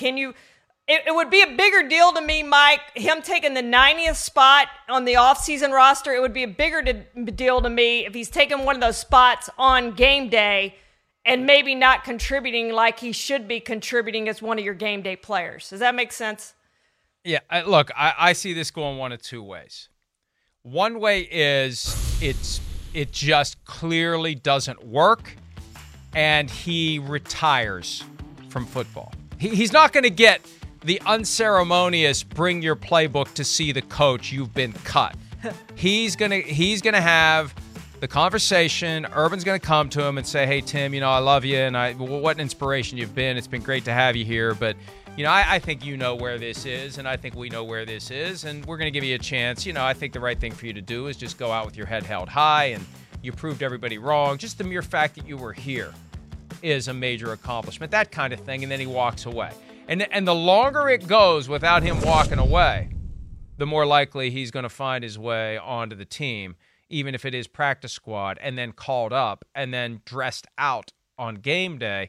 It would be a bigger deal to me, Mike, him taking the 90th spot on the offseason roster. It would be a bigger deal to me if he's taking one of those spots on game day and maybe not contributing like he should be contributing as one of your game day players. Does that make sense? Yeah, look, I see this going one of two ways. One way is it just clearly doesn't work, and he retires from football. He's not going to get the unceremonious bring your playbook to see the coach, you've been cut. He's gonna have the conversation. Urban's going to come to him and say, hey, Tim, I love you, and what an inspiration you've been. It's been great to have you here, but I think you know where this is, and I think we know where this is, and we're going to give you a chance. I think the right thing for you to do is just go out with your head held high, and you proved everybody wrong. Just the mere fact that you were here is a major accomplishment, that kind of thing, and then he walks away. And the longer it goes without him walking away, the more likely he's going to find his way onto the team, even if it is practice squad, and then called up, and then dressed out on game day.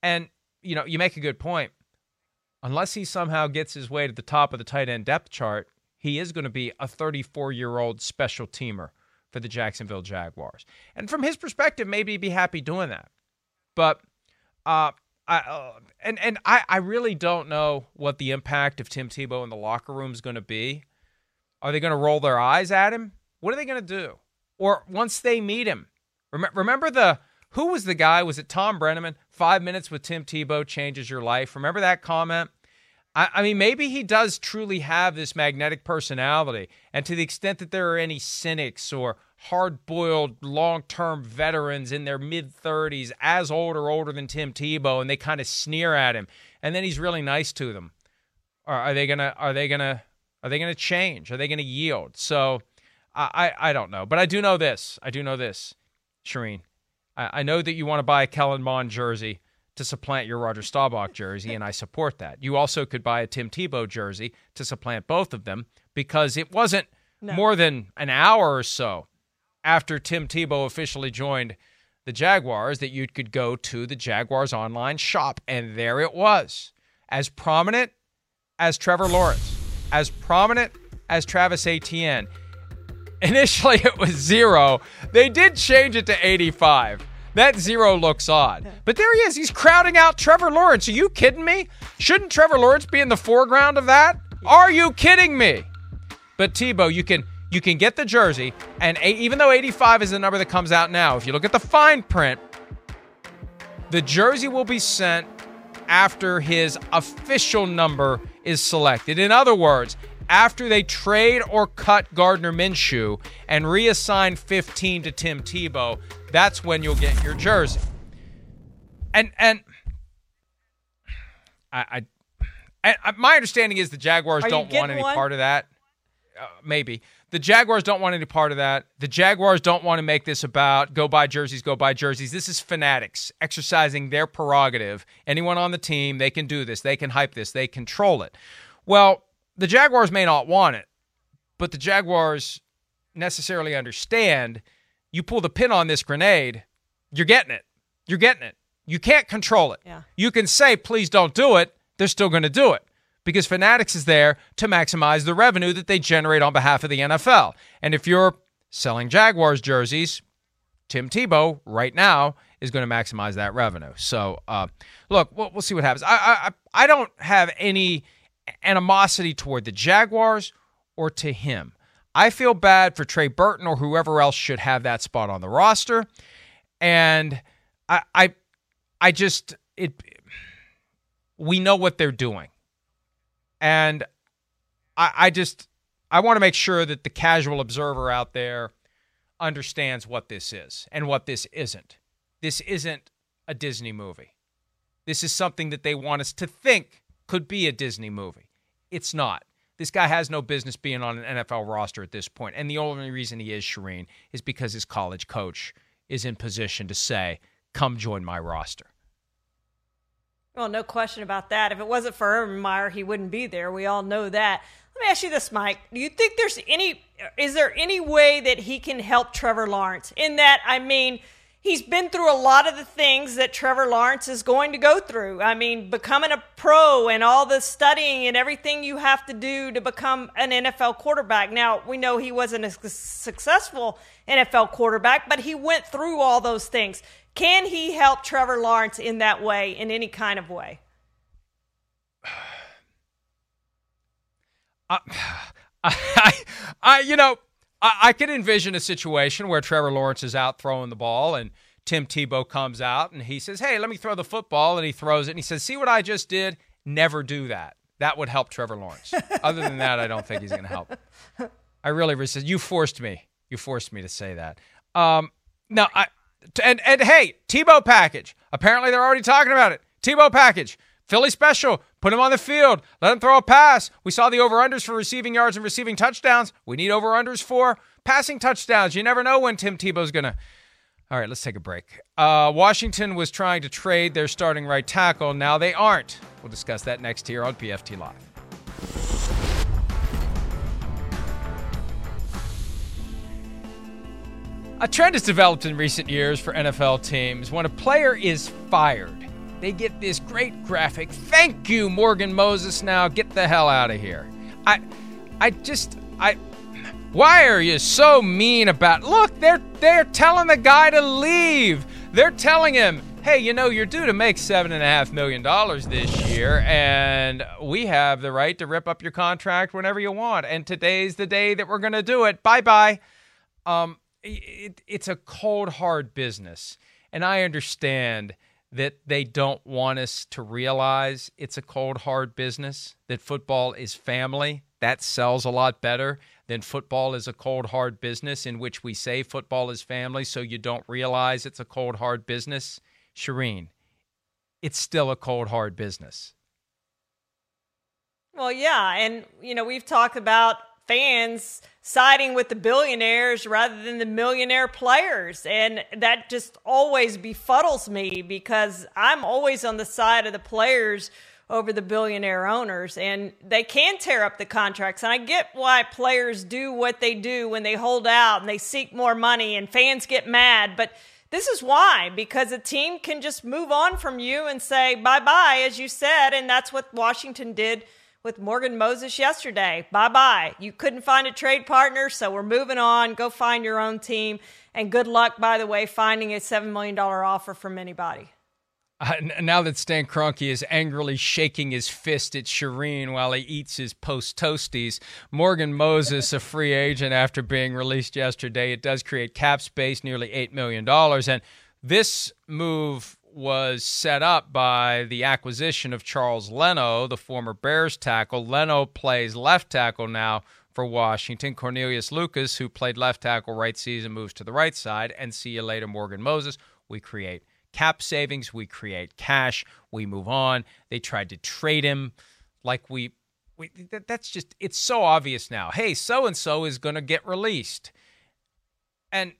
And, you make a good point. Unless he somehow gets his way to the top of the tight end depth chart, he is going to be a 34-year-old special teamer for the Jacksonville Jaguars. And from his perspective, maybe he'd be happy doing that. But I really don't know what the impact of Tim Tebow in the locker room is going to be. Are they going to roll their eyes at him? What are they going to do? Or once they meet him, remember who was the guy? Was it Tom Brenneman? 5 minutes with Tim Tebow changes your life. Remember that comment? I mean, maybe he does truly have this magnetic personality. And to the extent that there are any cynics or hard-boiled, long-term veterans in their mid-30s, as old or older than Tim Tebow, and they kind of sneer at him, and then he's really nice to them. Are they gonna change? Are they gonna yield? So I don't know. But I do know this, Shireen. I know that you want to buy a Kellen Mond jersey to supplant your Roger Staubach jersey, and I support that. You also could buy a Tim Tebow jersey to supplant both of them, because it wasn't more than an hour or so after Tim Tebow officially joined the Jaguars that you could go to the Jaguars online shop, and there it was. As prominent as Trevor Lawrence, as prominent as Travis Etienne. Initially, it was 0. They did change it to 85. That 0 looks odd. But there he is. He's crowding out Trevor Lawrence. Are you kidding me? Shouldn't Trevor Lawrence be in the foreground of that? Are you kidding me? But Tebow, you can get the jersey, and even though 85 is the number that comes out now, if you look at the fine print, the jersey will be sent after his official number is selected. In other words, after they trade or cut Gardner Minshew and reassign 15 to Tim Tebow, that's when you'll get your jersey. And my understanding is the Jaguars don't want any part of that. Maybe. The Jaguars don't want any part of that. The Jaguars don't want to make this about go buy jerseys, go buy jerseys. This is fanatics exercising their prerogative. Anyone on the team, they can do this. They can hype this. They control it. Well, the Jaguars may not want it, but the Jaguars necessarily understand you pull the pin on this grenade, you're getting it. You're getting it. You can't control it. Yeah. You can say, please don't do it. They're still going to do it because Fanatics is there to maximize the revenue that they generate on behalf of the NFL. And if you're selling Jaguars jerseys, Tim Tebow right now is going to maximize that revenue. So, look, we'll see what happens. I don't have any animosity toward the Jaguars or to him. I feel bad for Trey Burton or whoever else should have that spot on the roster. And we know what they're doing. And I want to make sure that the casual observer out there understands what this is and what this isn't. This isn't a Disney movie. This is something that they want us to think could be a Disney movie. It's not. This guy has no business being on an NFL roster at this point. And the only reason he is, Shireen, is because his college coach is in position to say, come join my roster. Well, no question about that. If it wasn't for Urban Meyer, he wouldn't be there. We all know that. Let me ask you this, Mike. Do you think is there any way that he can help Trevor Lawrence? In that, I mean, he's been through a lot of the things that Trevor Lawrence is going to go through. I mean, becoming a pro and all the studying and everything you have to do to become an NFL quarterback. Now, we know he wasn't a successful NFL quarterback, but he went through all those things. Can he help Trevor Lawrence in that way, in any kind of way? I could envision a situation where Trevor Lawrence is out throwing the ball and Tim Tebow comes out and he says, hey, let me throw the football, and he throws it and he says, see what I just did? Never do that. That would help Trevor Lawrence. Other than that, I don't think he's going to help. I really said, you forced me to say that. And hey, Tebow package. Apparently they're already talking about it. Tebow package. Philly special. Put him on the field. Let him throw a pass. We saw the over-unders for receiving yards and receiving touchdowns. We need over-unders for passing touchdowns. You never know when Tim Tebow's going to. All right, let's take a break. Washington was trying to trade their starting right tackle. Now they aren't. We'll discuss that next here on PFT Live. A trend has developed in recent years for NFL teams. When a player is fired, they get this great graphic. Thank you, Morgan Moses. Now get the hell out of here. Why are you so mean about? Look, they're telling the guy to leave. They're telling him, hey, you're due to make $7.5 million this year, and we have the right to rip up your contract whenever you want. And today's the day that we're going to do it. Bye-bye. It's a cold, hard business. And I understand that they don't want us to realize it's a cold, hard business, that football is family. That sells a lot better than football is a cold, hard business, in which we say football is family so you don't realize it's a cold, hard business. Shireen, it's still a cold, hard business. Well, yeah, and, we've talked about fans siding with the billionaires rather than the millionaire players, and that just always befuddles me because I'm always on the side of the players over the billionaire owners, and they can tear up the contracts. And I get why players do what they do when they hold out and they seek more money and fans get mad, but this is why, because a team can just move on from you and say bye-bye, as you said, and that's what Washington did with Morgan Moses yesterday. Bye-bye. You couldn't find a trade partner, so we're moving on. Go find your own team, and good luck, by the way, finding a $7 million offer from anybody. Now that Stan Kroenke is angrily shaking his fist at Shireen while he eats his post-toasties, Morgan Moses, a free agent after being released yesterday, it does create cap space, nearly $8 million. And this move was set up by the acquisition of Charles Leno, the former Bears tackle. Leno plays left tackle now for Washington. Cornelius Lucas, who played left tackle right season, moves to the right side. And see you later, Morgan Moses. We create cap savings, we create cash, we move on. They tried to trade him like that's just, it's so obvious now. Hey, so-and-so is going to get released. And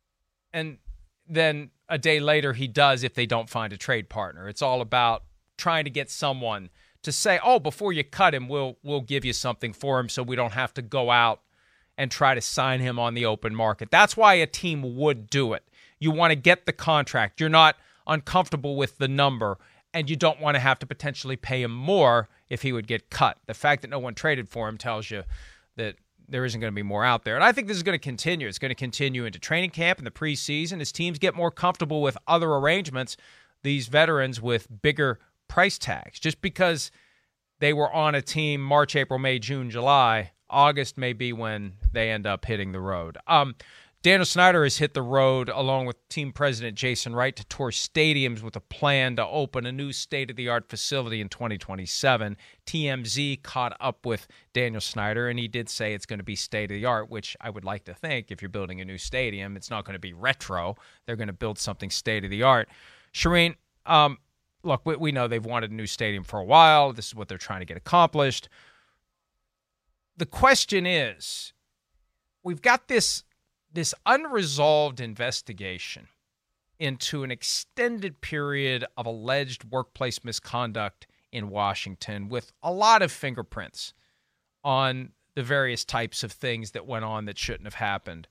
then a day later he does if they don't find a trade partner. It's all about trying to get someone to say, oh, before you cut him, we'll give you something for him so we don't have to go out and try to sign him on the open market. That's why a team would do it. You want to get the contract. You're not uncomfortable with the number, and you don't want to have to potentially pay him more if he would get cut. The fact that no one traded for him tells you that there isn't going to be more out there. And I think this is going to continue. It's going to continue into training camp and the preseason as teams get more comfortable with other arrangements, these veterans with bigger price tags. Just because they were on a team March, April, May, June, July, August may be when they end up hitting the road. Daniel Snyder has hit the road along with team president Jason Wright to tour stadiums with a plan to open a new state-of-the-art facility in 2027. TMZ caught up with Daniel Snyder, and he did say it's going to be state-of-the-art, which I would like to think if you're building a new stadium, it's not going to be retro. They're going to build something state-of-the-art. Shireen, look, we know they've wanted a new stadium for a while. This is what they're trying to get accomplished. The question is, we've got this unresolved investigation into an extended period of alleged workplace misconduct in Washington with a lot of fingerprints on the various types of things that went on that shouldn't have happened.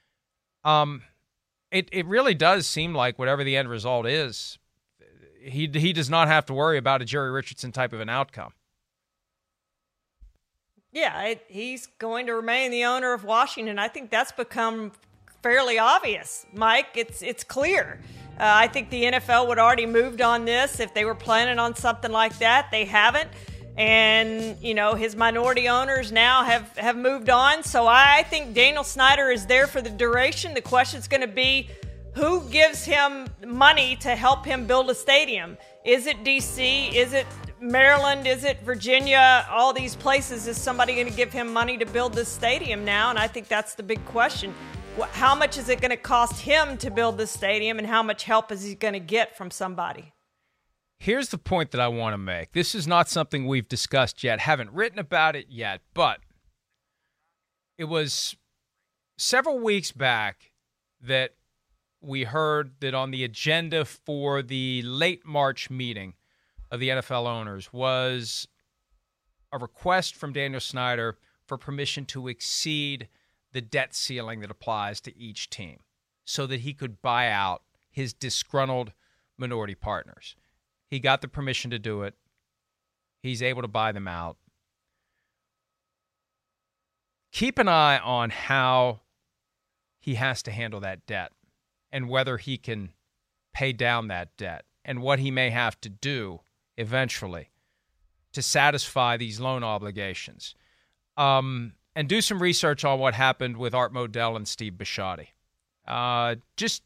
It really does seem like whatever the end result is, he does not have to worry about a Jerry Richardson type of an outcome. Yeah, he's going to remain the owner of Washington. I think that's become fairly obvious, Mike. It's clear. I think the NFL would already moved on this if they were planning on something like that. They haven't. And, his minority owners now have moved on. So I think Daniel Snyder is there for the duration. The question's going to be, who gives him money to help him build a stadium? Is it D.C.? Is it Maryland? Is it Virginia? All these places. Is somebody going to give him money to build this stadium now? And I think that's the big question. How much is it going to cost him to build this stadium, and how much help is he going to get from somebody? Here's the point that I want to make. This is not something we've discussed yet, haven't written about it yet, but it was several weeks back that we heard that on the agenda for the late March meeting of the NFL owners was a request from Daniel Snyder for permission to exceed the debt ceiling that applies to each team so that he could buy out his disgruntled minority partners. He got the permission to do it. He's able to buy them out. Keep an eye on how he has to handle that debt and whether he can pay down that debt and what he may have to do eventually to satisfy these loan obligations. And do some research on what happened with Art Modell and Steve Bisciotti. Just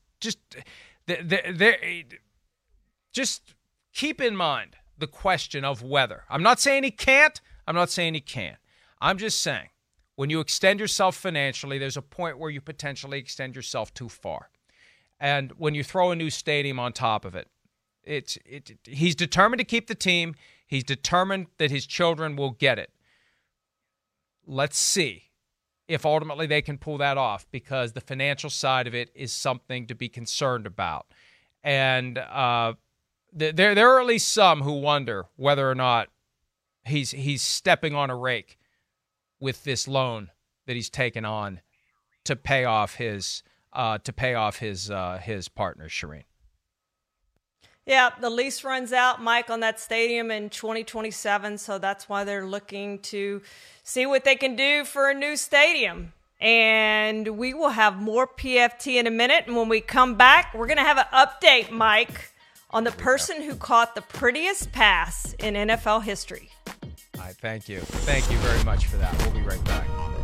keep in mind the question of whether. I'm not saying he can't. I'm not saying he can. I'm just saying when you extend yourself financially, there's a point where you potentially extend yourself too far. And when you throw a new stadium on top of it, he's determined to keep the team. He's determined that his children will get it. Let's see if ultimately they can pull that off, because the financial side of it is something to be concerned about. And there are at least some who wonder whether or not he's stepping on a rake with this loan that he's taken on to pay off his partner, Shireen. Yeah, the lease runs out, Mike, on that stadium in 2027, so that's why they're looking to see what they can do for a new stadium. And we will have more PFT in a minute, and when we come back, we're going to have an update, Mike, on the person who caught the prettiest pass in NFL history. All right, thank you. Thank you very much for that. We'll be right back.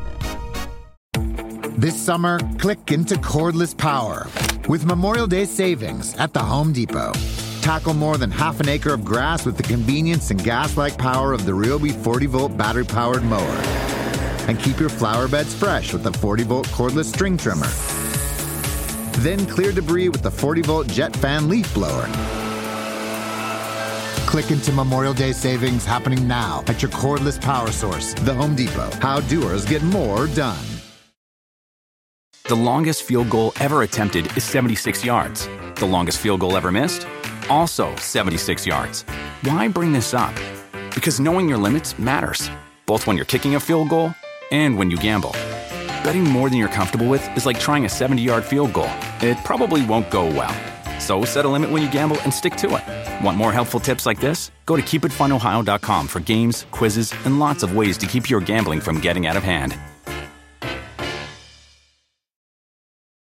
This summer, click into cordless power with Memorial Day savings at the Home Depot. Tackle more than half an acre of grass with the convenience and gas-like power of the Ryobi 40-volt battery-powered mower. And keep your flower beds fresh with the 40-volt cordless string trimmer. Then clear debris with the 40-volt jet fan leaf blower. Click into Memorial Day savings happening now at your cordless power source, the Home Depot. How doers get more done. The longest field goal ever attempted is 76 yards. The longest field goal ever missed? Also 76 yards. Why bring this up? Because knowing your limits matters, both when you're kicking a field goal and when you gamble. Betting more than you're comfortable with is like trying a 70-yard field goal. It probably won't go well. So set a limit when you gamble and stick to it. Want more helpful tips like this? Go to keepitfunohio.com for games, quizzes, and lots of ways to keep your gambling from getting out of hand.